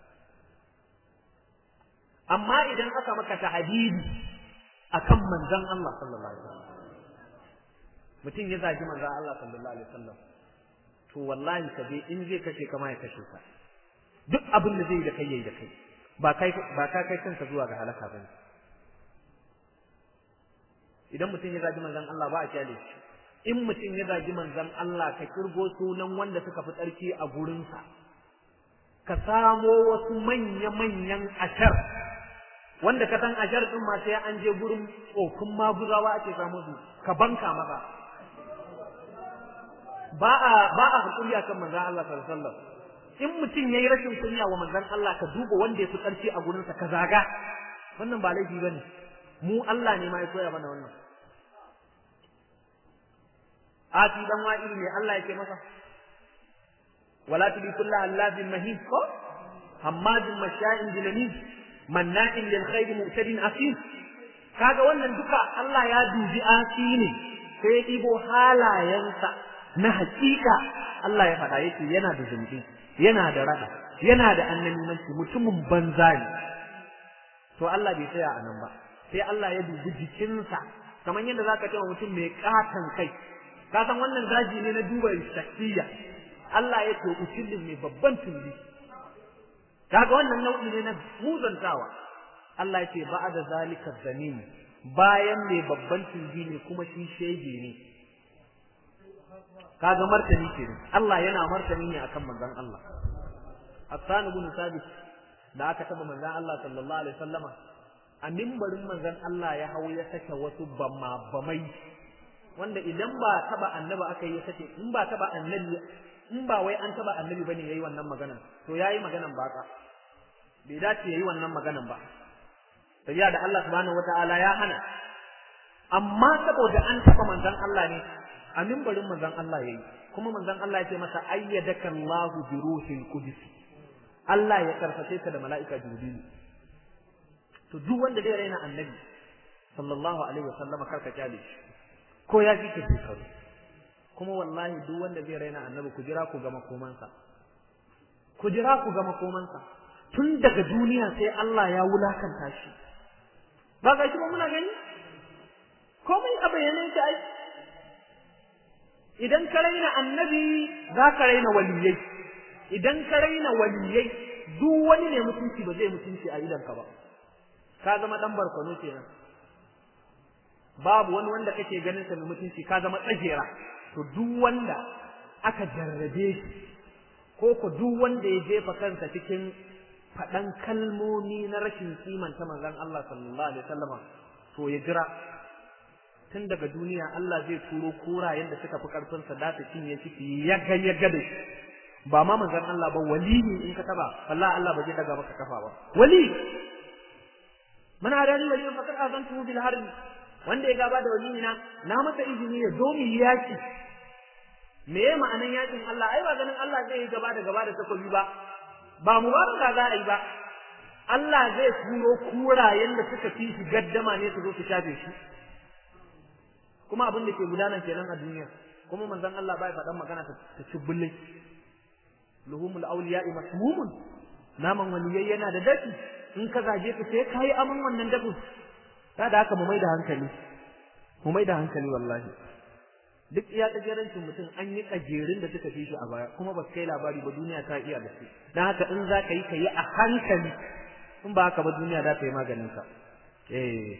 amma idan aka maka tahdidi akan manzon Allah sallallahu alaihi wasallam mutum ya zagi manzon Allah sallallahu alaihi wasallam to wallahi ka je in zai kace kama ya kashe ka duk abin da zai da kai yayi da kai ba kai ba ka kai kanka zuwa ga halaka bane idan mutum ya zagi manzon Allah ba a kyale shi in mutum ya zagi manzon Allah ka kirgo sunan wanda suka fi tsarki a gurinsa ka samo wasu manya-manyan ashar wanda ka san ashar din ma sai an je gurin tsofin maguzawa ake samu su ka banka masa ba a ba a hukumi akan manzon Allah sallallahu alaihi wasallam in mutum yayi rashin kunya wa manzon Allah ka duba wanda ya fi tsarki a gurinsa ka zaga wannan ba laifi bane mu Allah ne ma ya koya mana wannan ati dan wa'il ne Allah yake masa wala tubi kullu allazin mahin ko hammadin masha'in bilamin manna'in lil khair mu'tadin asim kaga wannan duka Allah ya dubi asi ne sai ya dibo halayensa na hakika Allah ya faɗa yake yana da zumbi yana da rada yana da annabimanci mutumin banza ne to Allah bai tsaya anan ba sai Allah ya dubi jikinsa kamar yadda zaka ce mutum mai katan kai ka san wannan gaji ne na duba shakkiya Allah ya toku cillin mai babban tumbi kaga wannan nau'i ne na muzantawa Allah ya ce ba'da zalika zanim bayan mai babban tumbi ne kuma shi shege ne kaga martani ke Allah yana martani ne akan manzon Allah Hassan ibn Sabit da aka taba manzon Allah sallallahu alaihi wasallama a mimbarin manzon Allah ya hawo ya sake wasu bama bamai wanda idan ba taba annabi aka yi sake in ba taba annabi in ba wai an taba annabi bane yayi wannan magana to yayi maganan baka bai dace yayi wannan maganan ba tabiya da Allah subhanahu wataala ya hana amma saboda an taba manzon Allah ne a mimbarin manzon Allah yayi kuma manzon Allah ya ce masa ayyadaka Allahu bi ruhil qudus Allah ya karfafe ka da mala'ika Jibril to duk wanda zai raina annabi sallallahu alaihi wasallam karka kyale shi ko ya fi ke shekaru kuma wallahi duk wanda zai raina annabi ku jira ku ga makomansa ku jira ku ga makomansa tun daga duniya sai Allah ya wulakanta shi ba ga shi ba muna gani komai a bayyane shi ai idan ka raina annabi za ka raina waliyai idan ka raina waliyai duk wani ne mutunci ba zai mutunci a idanka ba ka zama dan barkwano kenan babu wani wanda kake ganin sa mai mutunci ka zama tsagera to duk wanda aka jarrabe shi ko ko duk wanda ya jefa kansa cikin faɗan kalmomi na rashin kimanta manzon Allah sallallahu alaihi wasallama to ya jira tun daga duniya Allah zai turo kurayen da suka fi karfin sa da su cinye shi ya ga ya ga da shi ba ma manzon Allah ba wali in ka taba wallahi Allah ba zai daga maka kafa ba wali man adani wali faqad azantu bil harb wanda ya gaba da waliyina na masa izini ya zo mu yaki me ya ma'anan yakin Allah ai ba ganin Allah zai yi gaba da gaba da takobi ba ba mu ba ga za a yi ba Allah zai turo kurayen da suka fi shi gaddama ne su zo su shafe shi kuma abin da ke gudana kenan a duniya kuma manzon Allah bai faɗan magana ta ci bullai luhumul awliya'i masmumun naman waliyai yana da dafi in ka zage ka sai kai aman wannan dafin kada haka mu maida hankali mu maida hankali wallahi duk iya tsagerancin mutum an yi tsagerin da suka fi shi a baya kuma ba kai labari ba duniya ta iya da su dan haka in za ka yi ka yi a hankali in ba haka ba duniya za ta yi maganin ka eh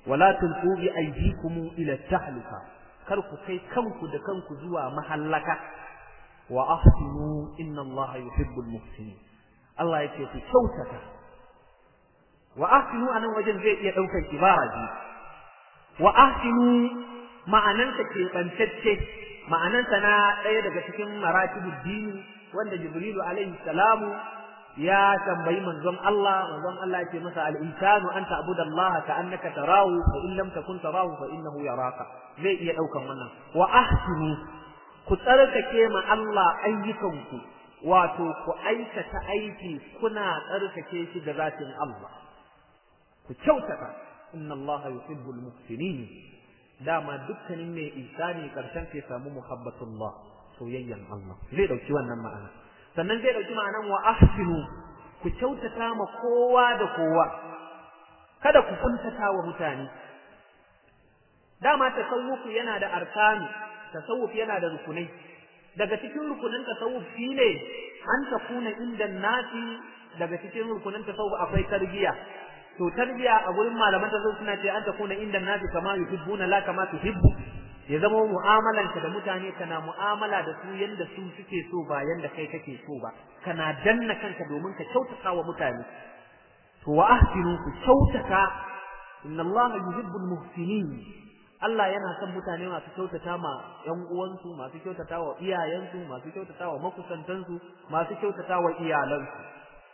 wala tulqu bi aydikum ila tahluka kar ku kai kanku da kanku zuwa mahallaka wa ahsinu inna allaha yuhibbul muhsinin Allah yake ku kyautata wa ahsinu anan wajen zai iya daukar ibara ji wa ahsinu ma'ananta ke bantacce ma'ananta na daya daga cikin maratibud dini wanda jibrilu alaihi salamu ya tambayi manzon Allah manzon Allah yake masa al-insanu an ta'budallaha ka'annaka tarahu fa in lam takun tarahu fa innahu yaraka zai iya daukan wannan wa ahsinu ku tsarkake ma Allah ayyukanku wato ku aikata aiki kuna tsarkake shi da zatin Allah ku kyautata inna Allah yuhibbul muhsinin dama dukkanin mai ihsani karshen ke samu muhabbatullah soyayyan Allah zai dauki wannan ma'ana sannan zai dauki ma'anan wa ahsinu ku kyautata ma kowa da kowa kada ku kuntata wa mutane dama tasawuf yana da arkani tasawuf yana da rukunai daga cikin rukunin tasawuf shine an takuna inda nasi daga cikin rukunin tasawuf akwai tarbiya to tarbiya a gurin malaman tasawuf suna ce an takuna inda nasi kama yuhibbuna la kama tuhibbu ya zama mu'amalanka da mutane kana mu'amala da su yanda su suke so ba yanda kai kake so ba kana danna kanka domin ka kyautata wa mutane to wa ahsinu ku kyautata inna allaha yuhibbul muhsinin Allah yana son mutane masu kyautata ma ƴan uwansu masu kyautata wa iyayensu masu kyautata wa makusantansu masu kyautata wa iyalansu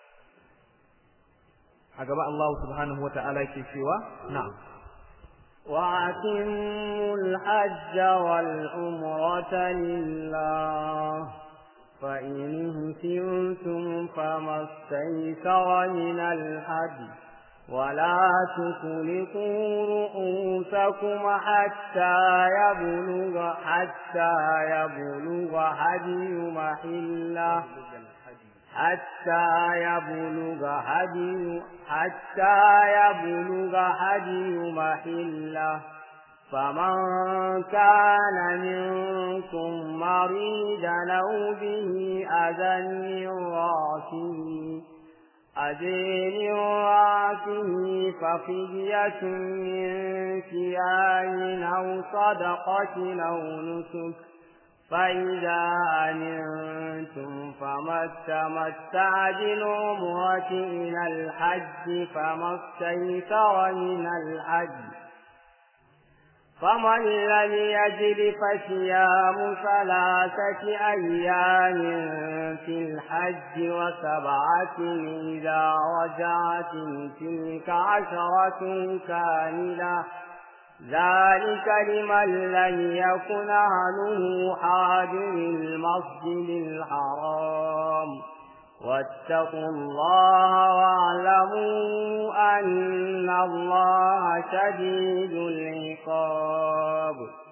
a gaba Allah subhanahu wata'ala yake cewa na'am وأتموا الحج والعمرة لله فإن اهتمتم فما استيسر من الحج ولا تخلقوا رؤوسكم حتى يبلغ حتى يبلغ هدي محله حتى يبلغ هدي حتى يبلغ هدي محله فمن كان منكم مريضا أو به أذى من رأسه أذى رأسه ففدية من صيام أو صدقة أو نسك فإذا أمنتم فما استمتع بالعمرة إلى الحج فما استيسر من الحج فمن لم يجد فصيام ثلاثة أيام في الحج وسبعة إذا رجعتم تلك عشرة كاملة ذلك لمن لم يكن أهله حاضر المسجد الحرام واتقوا الله واعلموا أن الله شديد العقاب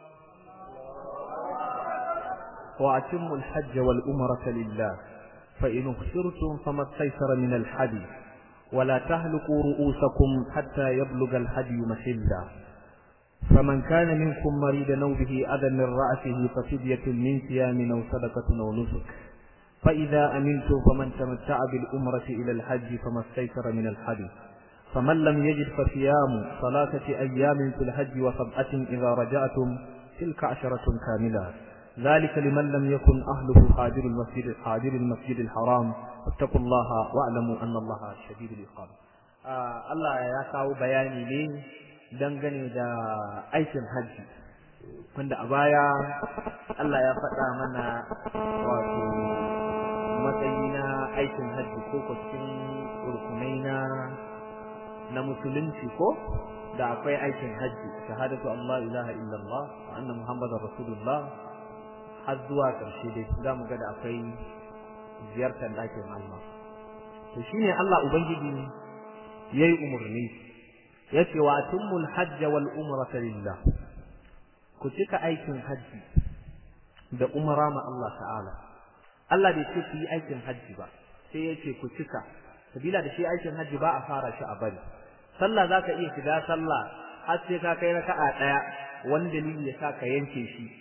وأتموا الحج والأمرة لله فإن اخسرتم فما استيسر من الحدي ولا تهلكوا رؤوسكم حتى يبلغ الحدي محله فمن كان منكم مريضا أو به أذى من رأسه ففدية من صيام أو صدقة أو نسك فإذا أمنتم فمن تمتع بالأمرة إلى الحج فما استيسر من الحج فمن لم يجد فصيام ثلاثة أيام في الحج وسبعة إذا رجعتم تلك عشرة كاملة ذلك لمن لم يكن أهله حاضر المسجد حاضر المسجد الحرام واتقوا الله واعلموا أن الله شديد العقاب. آه الله يا كاو بياني لي dangane da aikin hajji wanda a baya Allah ya faɗa mana wato matsayi na aikin hajji ko ko cikin rukunai na na musulunci ko da akwai aikin hajji shahadatu Allah ilaha illallah wa anna muhammadar rasulullah har zuwa ƙarshe dai za mu ga da akwai ziyartar ɗakin Allah to shine Allah ubangiji yayi umurni yace wa atimul hajj wal umrata lillah ku cika aikin haji da umra ma Allah ta'ala Allah bai ce ku yi aikin haji ba sai yace ku cika sabila da shi aikin haji ba a fara shi a bari sallah zaka iya shiga sallah har sai ka kai raka'a daya wani dalili ya sa ka yanke shi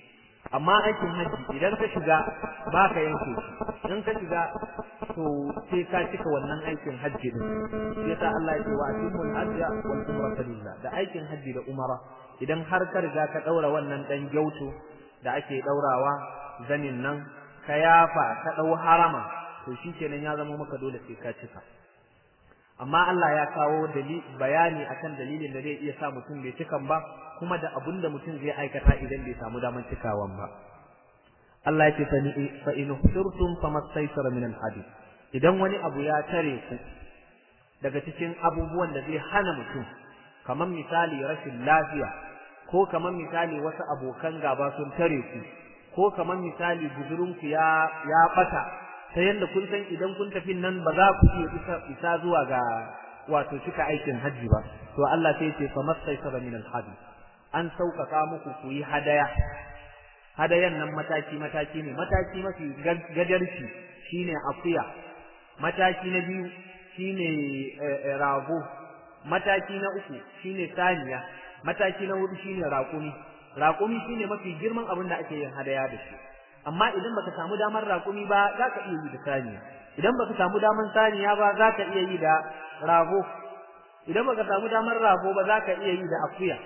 amma aikin haji idan ka shiga ba ka yanke in ka shiga to sai ka cika wannan aikin haji din sai ta Allah ya ce wa atimul hajja wal umrata lillah da aikin haji da umara idan har ka riga ka daura wannan dan gyauto da ake daurawa zanin nan ka yafa ka dau harama to shikenan ya zama maka dole sai ka cika amma Allah ya kawo dalili bayani akan dalilin da zai iya sa mutum bai cikan ba kuma da abun da mutum zai aikata idan bai samu daman cikawan ba Allah yake fa ni fa in hurtum famastaysara min al-hadith idan wani abu ya tare ku daga cikin abubuwan da zai hana mutum kamar misali rashin lafiya ko kamar misali wasu abokan gaba sun tare ku ko kamar misali guzurinku ya ya bata ta yanda kun san idan kun tafi nan ba za ku iya isa, isa zuwa ga wato cika aikin hajji ba to Allah sai ya ce famastaysara min al-hadith an sauƙaƙa muku ku yi hadaya hadayan nan mataki mataki ne mataki mafi gadarci shine akuya mataki na biyu shine rago mataki na uku shine saniya mataki na hudu shine raƙumi raƙumi shine mafi girman abin da ake yin hadaya da shi amma idan baka samu damar raƙumi ba zaka iya yi da saniya idan baka samu damar saniya ba zaka iya yi da rago idan baka samu damar rago ba zaka iya yi da akuya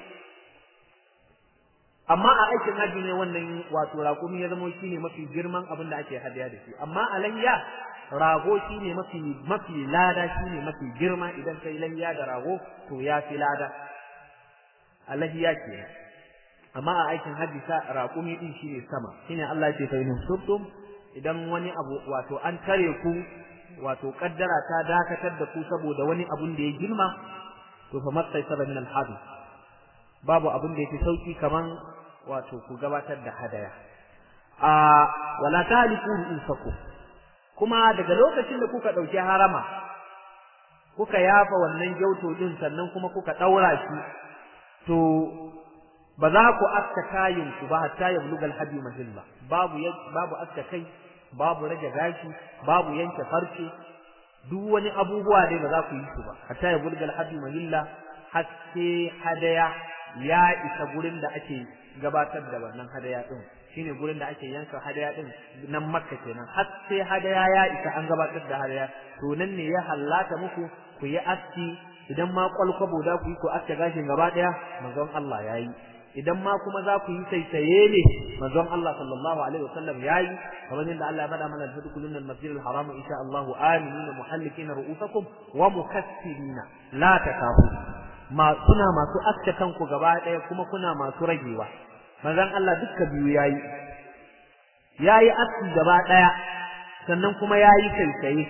amma a aikin haji ne wannan wato raƙumi ya zama shine mafi girman abin da ake hadiya da shi amma alayya rago shine mafi mafi lada shine mafi girma idan kai layya da rago to ya fi lada alayya ke amma a aikin haji sa raƙumi din shine sama shine Allah ya ce fa in subtum idan wani abu wato an tare ku wato kaddara ta dakatar da ku saboda wani abun da ya girma to fa mastaysara min al-hadi babu abun da yake sauki kaman wato ku gabatar da hadaya a wala taliku usaku kuma daga lokacin da kuka dauki harama kuka yafa wannan gyauto din sannan kuma kuka daura shi to ba za ku aska kayin ku ba hatta ya bulugal hadi mahilla babu babu aska kai babu rage gashi babu yanke farce duk wani abubuwa dai ba za ku yi su ba hatta ya bulugal hadi mahilla haske hadaya ya isa gurin da ake gabatar da wannan hadaya din shine gurin da ake yanka hadaya din nan Makka kenan har sai hadaya ya isa an gabatar da hadaya to nan ne ya hallata muku ku yi aski idan ma kwalkwabo da ku yi ku aska gashin gaba daya manzon Allah yayi idan ma kuma za ku yi saisaye ne manzon Allah sallallahu alaihi wasallam yayi kamar yadda Allah ya bada mana tadkhulun al-masjid al-haram insha Allah aminina muhallikina ru'usakum wa mukassirina la takafu ma kuna masu aska kanku gaba daya kuma kuna masu ragewa manzon Allah dukka biyu yayi yayi aski gaba daya sannan kuma yayi saisaye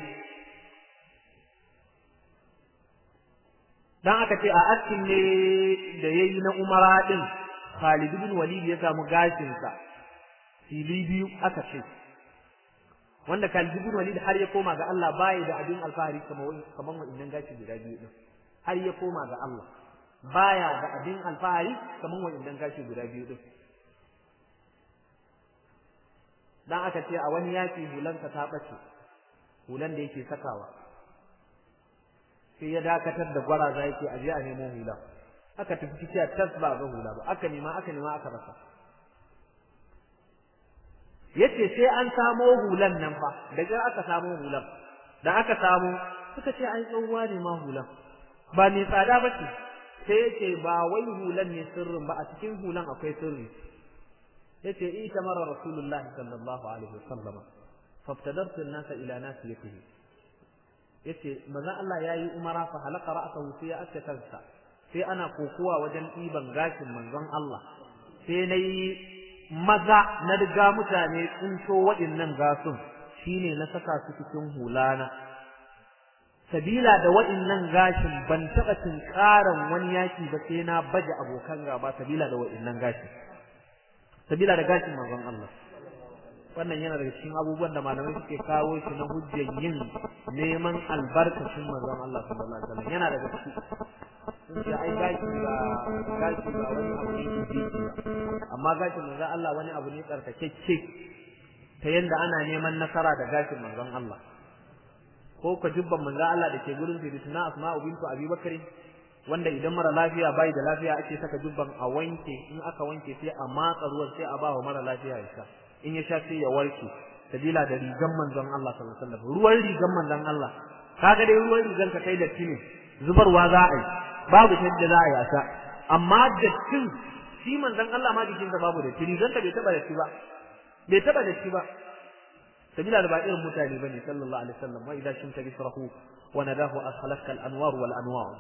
dan aka ce a askin ne da yayi na umara din Khalid ibn Walid ya samu gashin sa fili biyu aka ce wanda Khalid ibn Walid har ya koma ga Allah bai da abin alfahari kamar kamar wannan gashi guda biyu din har ya koma ga Allah baya da abin alfahari kamar wannan gashi guda biyu din dan aka ce a wani yaki hulanka ta bace hulan da yake sakawa sai ya dakatar da gwaraza yake aje a nemo hula aka tafi cikin tasba ga hula ba aka nema aka nema aka rasa yace sai an samo hulan nan fa daga aka samo hulan da aka samu suka ce ai tsohuwa ne ma hulan ba ne tsada ba ce sai yace ba wai hulan ne sirrin ba a cikin hulan akwai sirri yace ita mara rasulullah sallallahu alaihi wasallam fabtadartu an-nasa ila nasiyatihi yace manzo Allah yayi umara fa halaka ra'sahu sai ya aska kansa sai ana kokuwa wajen ɗiban gashin manzon Allah sai nayi maza na riga mutane tsinto waɗannan gasun shine na saka su cikin hulana sabila da waɗannan gashin ban taɓa tinkaran wani yaki ba sai na baje abokan gaba sabila da waɗannan gashin sabila da gashin manzon Allah wannan yana daga cikin abubuwan da malamai suke kawo shi na hujjar yin neman albarkacin manzon Allah sallallahu alaihi wasallam yana daga ciki sun ce ai gashi ba gashi ba wani abu ne ke amma gashin manzon Allah wani abu ne tsarkakecce ta yanda ana neman nasara da gashin manzon Allah ko ka jubban manzon Allah da ke gurin Sayyidatuna Asma'u bintu Abi Bakr wanda idan mara lafiya bai da lafiya ake saka dubban a wanke, in aka wanke sai a matsa ruwan sai a ba wa mara lafiya ya sha, in ya sha sai ya warke. Sabila da rigan manzon Allah sallallahu alaihi wasallam, ruwan rigan manzon Allah, kaga dai ruwan rigan ka kai da tini zubarwa za a yi, babu yadda za a yi a sha, amma da tin shi manzon Allah ma jikin sa babu da tini, rigan ka bai taba da shi ba bai taba da shi ba sabila da ba irin mutane bane sallallahu alaihi wasallam. Wa idza shimta bisrahu wa nadahu ashalaka al-anwar wal anwar.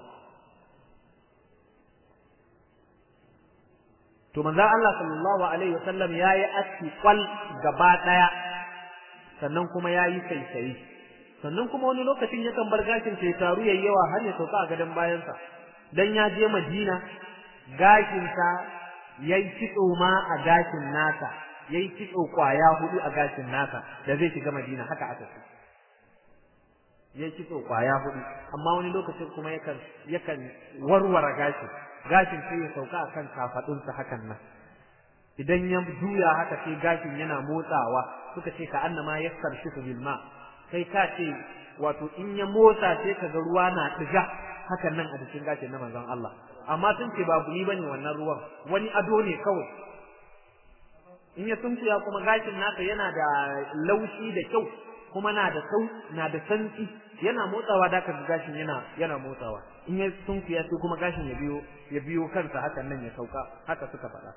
to manzo Allah sallallahu alaihi wasallam yayi aski kwal gaba daya, sannan kuma yayi saisayi, sannan kuma wani lokacin yakan bar gashin sai taru yayyawa har ya sauka a gadan bayan sa, dan ya je Madina gashin sa yayi kitso ma a gashin nasa, yayi kitso kwaya hudu a gashin nasa da zai shiga Madina, haka aka ce yayi kitso kwaya hudu, amma wani lokacin kuma yakan yakan warware gashin gashin sai ya sauka akan kafadunsa hakan nan, idan ya juya haka sai gashin yana motsawa, suka ce ka annama yastarshifu bil ma, sai ka ce wato in ya motsa sai kaga ruwa na diga hakan nan a cikin gashin na manzon Allah. Amma sun ce ba gumi bane wannan ruwan, wani ado ne kawai. In ya sunkuya kuma gashin nasa yana da laushi da kyau, kuma na da sau na da santsi, yana motsawa da kaga gashin yana yana motsawa. In ya sunkuya sai kuma gashin ya biyo ya biyo kansa hakan nan ya sauka, haka suka faɗa.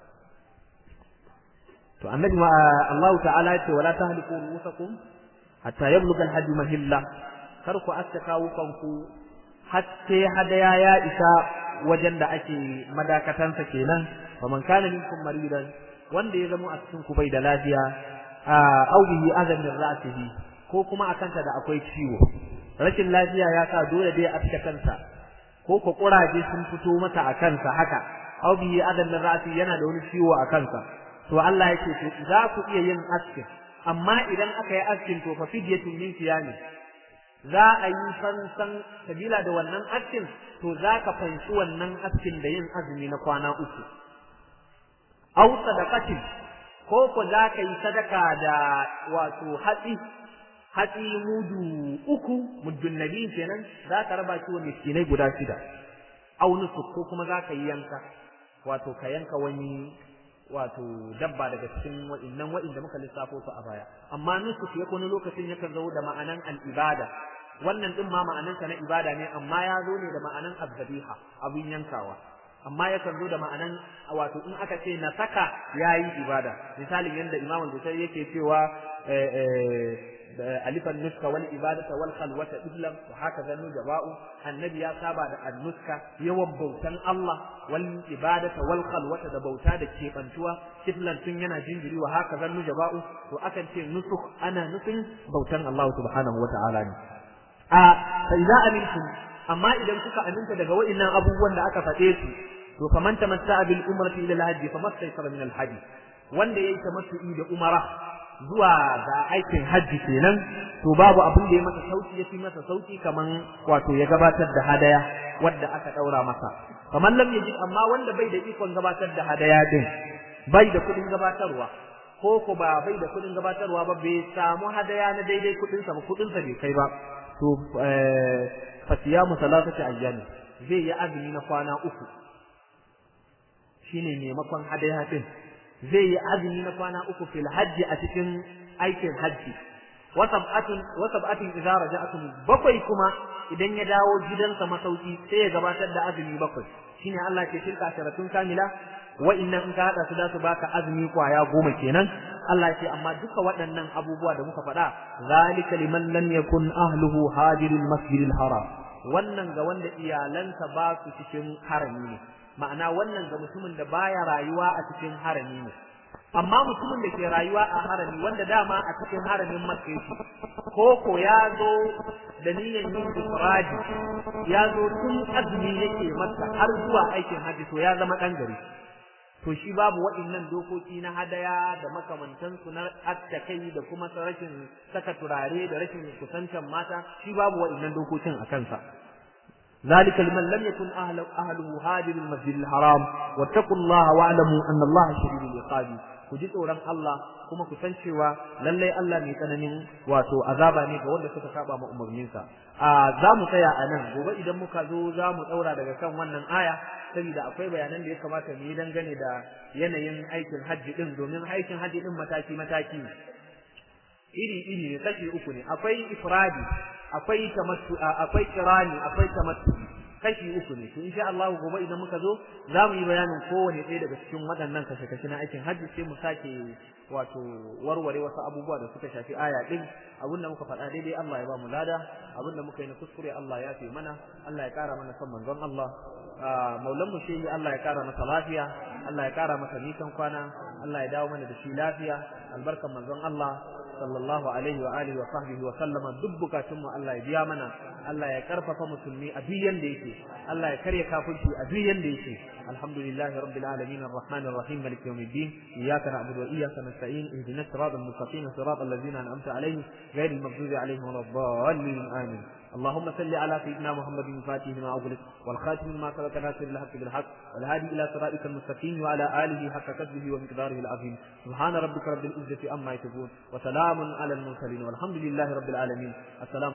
To annabi ma Allah ta'ala yace wala tahliku rusakum hatta yablugha al-hajj mahilla, kar ku aska wukanku hatta hadaya ya isa wajen da ake madakatansa kenan. fa man kana minkum maridan, wanda ya zama a cikin ku bai da lafiya, au bihi adan min ra'sihi, ko kuma akanta da akwai ciwo, rashin lafiya ya sa dole dai a aska kansa, ko ko kuraje sun fito mata a kansa haka, au bihi adan min ra'sihi, yana da wani ciwo a kansa, to Allah yake to za ku iya yin askin, amma idan aka yi askin to fa fidyatun min siyami, za a yi fansan sabila da wannan askin, to za ka fanshi wannan askin da yin azumi na kwana uku. Aw sadaqatin, ko ko za ka yi sadaka da wato hatsi hatsi mudu uku, muddun nabi kenan, za ka raba shi wa miskinai guda shida. Aw nusuk, ko kuma za ka yi yanka, wato ka yanka wani wato dabba daga cikin wa'innan wa'inda muka lissafo su a baya. Amma nusuk ya kone lokacin yakan zo da ma'anan al-ibada, wannan din ma ma'anansa na ibada ne, amma ya zo ne da ma'anan azzabiha, abin yankawa, amma yakan zo da ma'anan wato in aka ce na saka yayi ibada. Misalin yanda Imam al-Bukhari yake cewa alifan nuska wal ibadata wal khalwata iblam, wa haka zannu jaba'u, annabi ya saba da annuska, yawan bautan Allah, wal ibadata wal khalwata, da bauta da kebantuwa, iblan tun yana jinjiri, wa haka zannu jaba'u, to akan ce nusuk ana nufin bautan Allah subhanahu wa ta'ala ne. a fa idza amintum, amma idan kuka aminta daga wa'innan abubuwan da aka faɗe su, to faman tamatta'a bil umrati ila al hajj famastaysara min al hajj, wanda yayi tamattu'i da umara zuwa ga aikin hajji kenan, to babu abin da ya masa sauki ya fi masa sauki kaman wato ya gabatar da hadaya wadda aka daura masa. Faman lam yajid, amma wanda bai da ikon gabatar da hadaya din, bai da kudin gabatarwa, ko ko ba bai da kudin gabatarwa ba, bai samu hadaya na daidai kudin sa ba, kudin sa bai kai ba, to fa siyamu salatati ayyami, zai yi azumi na kwana uku, shine maimakon hadaya din, zai yi azumi na kwana uku fil hajji, a cikin aikin hajji. wa sab'atun wa sab'atun idza raja'tum, bakwai kuma idan ya dawo gidansa masauki sai ya gabatar da azumi bakwai, shine Allah ke tilka sharatun kamila, wa inna in ka hada su da su baka azumi kwaya goma kenan. Allah ce amma duka waɗannan abubuwa da muka faɗa, zalika liman lam yakun ahluhu hadiril masjidil haram, wannan ga wanda iyalansa ba su cikin harami ne, ma'ana wannan ga mutumin da baya rayuwa a cikin harami ne. Amma mutumin da ke rayuwa a harami, wanda dama a cikin haramin Makka yake, ko ko ya zo da niyyar yin ifradi, ya zo tun azumi yake Makka har zuwa aikin haji, to ya zama dan gari, to shi babu waɗannan dokoki na hadaya da makamantansu na attakai da kuma rashin saka turare da rashin kusantan mata, shi babu waɗannan dokokin a kansa. ذلك لمن لم يكن أهله, أهله هاجر المسجد الحرام واتقوا الله واعلموا أن الله شديد العقاب. ku ji tsoron Allah kuma ku san cewa lalle Allah mai tsananin wato azaba ne ga wanda suka saba ma umarninsa a za mu tsaya a nan gobe idan muka zo za mu daura daga kan wannan aya saboda akwai bayanan da ya kamata mu yi dangane da yanayin aikin hajji din domin aikin hajji din mataki mataki iri iri ne kashi uku ne akwai ifradi akwai tamattu akwai kirani akwai tamattu kashi uku ne to insha Allah gobe idan muka zo za mu yi bayanin kowane ɗaya daga cikin waɗannan kashe-kashe na aikin hajji sai mu sake wato warware wasu abubuwa da suka shafi aya din abinda muka faɗa daidai Allah ya ba mu lada abinda muka yi na kuskure Allah ya fi mana Allah ya ƙara mana son manzon Allah maulan mu shehi Allah ya ƙara masa lafiya Allah ya ƙara masa nisan kwana Allah ya dawo mana da shi lafiya albarkan manzon Allah sallallahu alaihi wa alihi wa sahbihi wa sallama duk bukatun mu Allah ya biya mana Allah ya karfafa musulmi a duk yanda yake Allah ya karya kafirci a duk yanda yake alhamdulillahi rabbil alamin arrahmanir rahim maliki yawmiddin iyyaka na'budu wa iyyaka nasta'in ihdinas siratal mustaqim siratal ladzina an'amta alaihim ghayril maghdubi alaihim waladdallin amin اللهم صل على سيدنا محمد الفاتح لما أغلق والخاتم لما سبق ناصر الحق بالحق والهادي إلى صراطك المستقيم وعلى آله حق قدره ومقداره العظيم سبحان ربك رب العزة عما يصفون وسلام على المرسلين والحمد لله رب العالمين السلام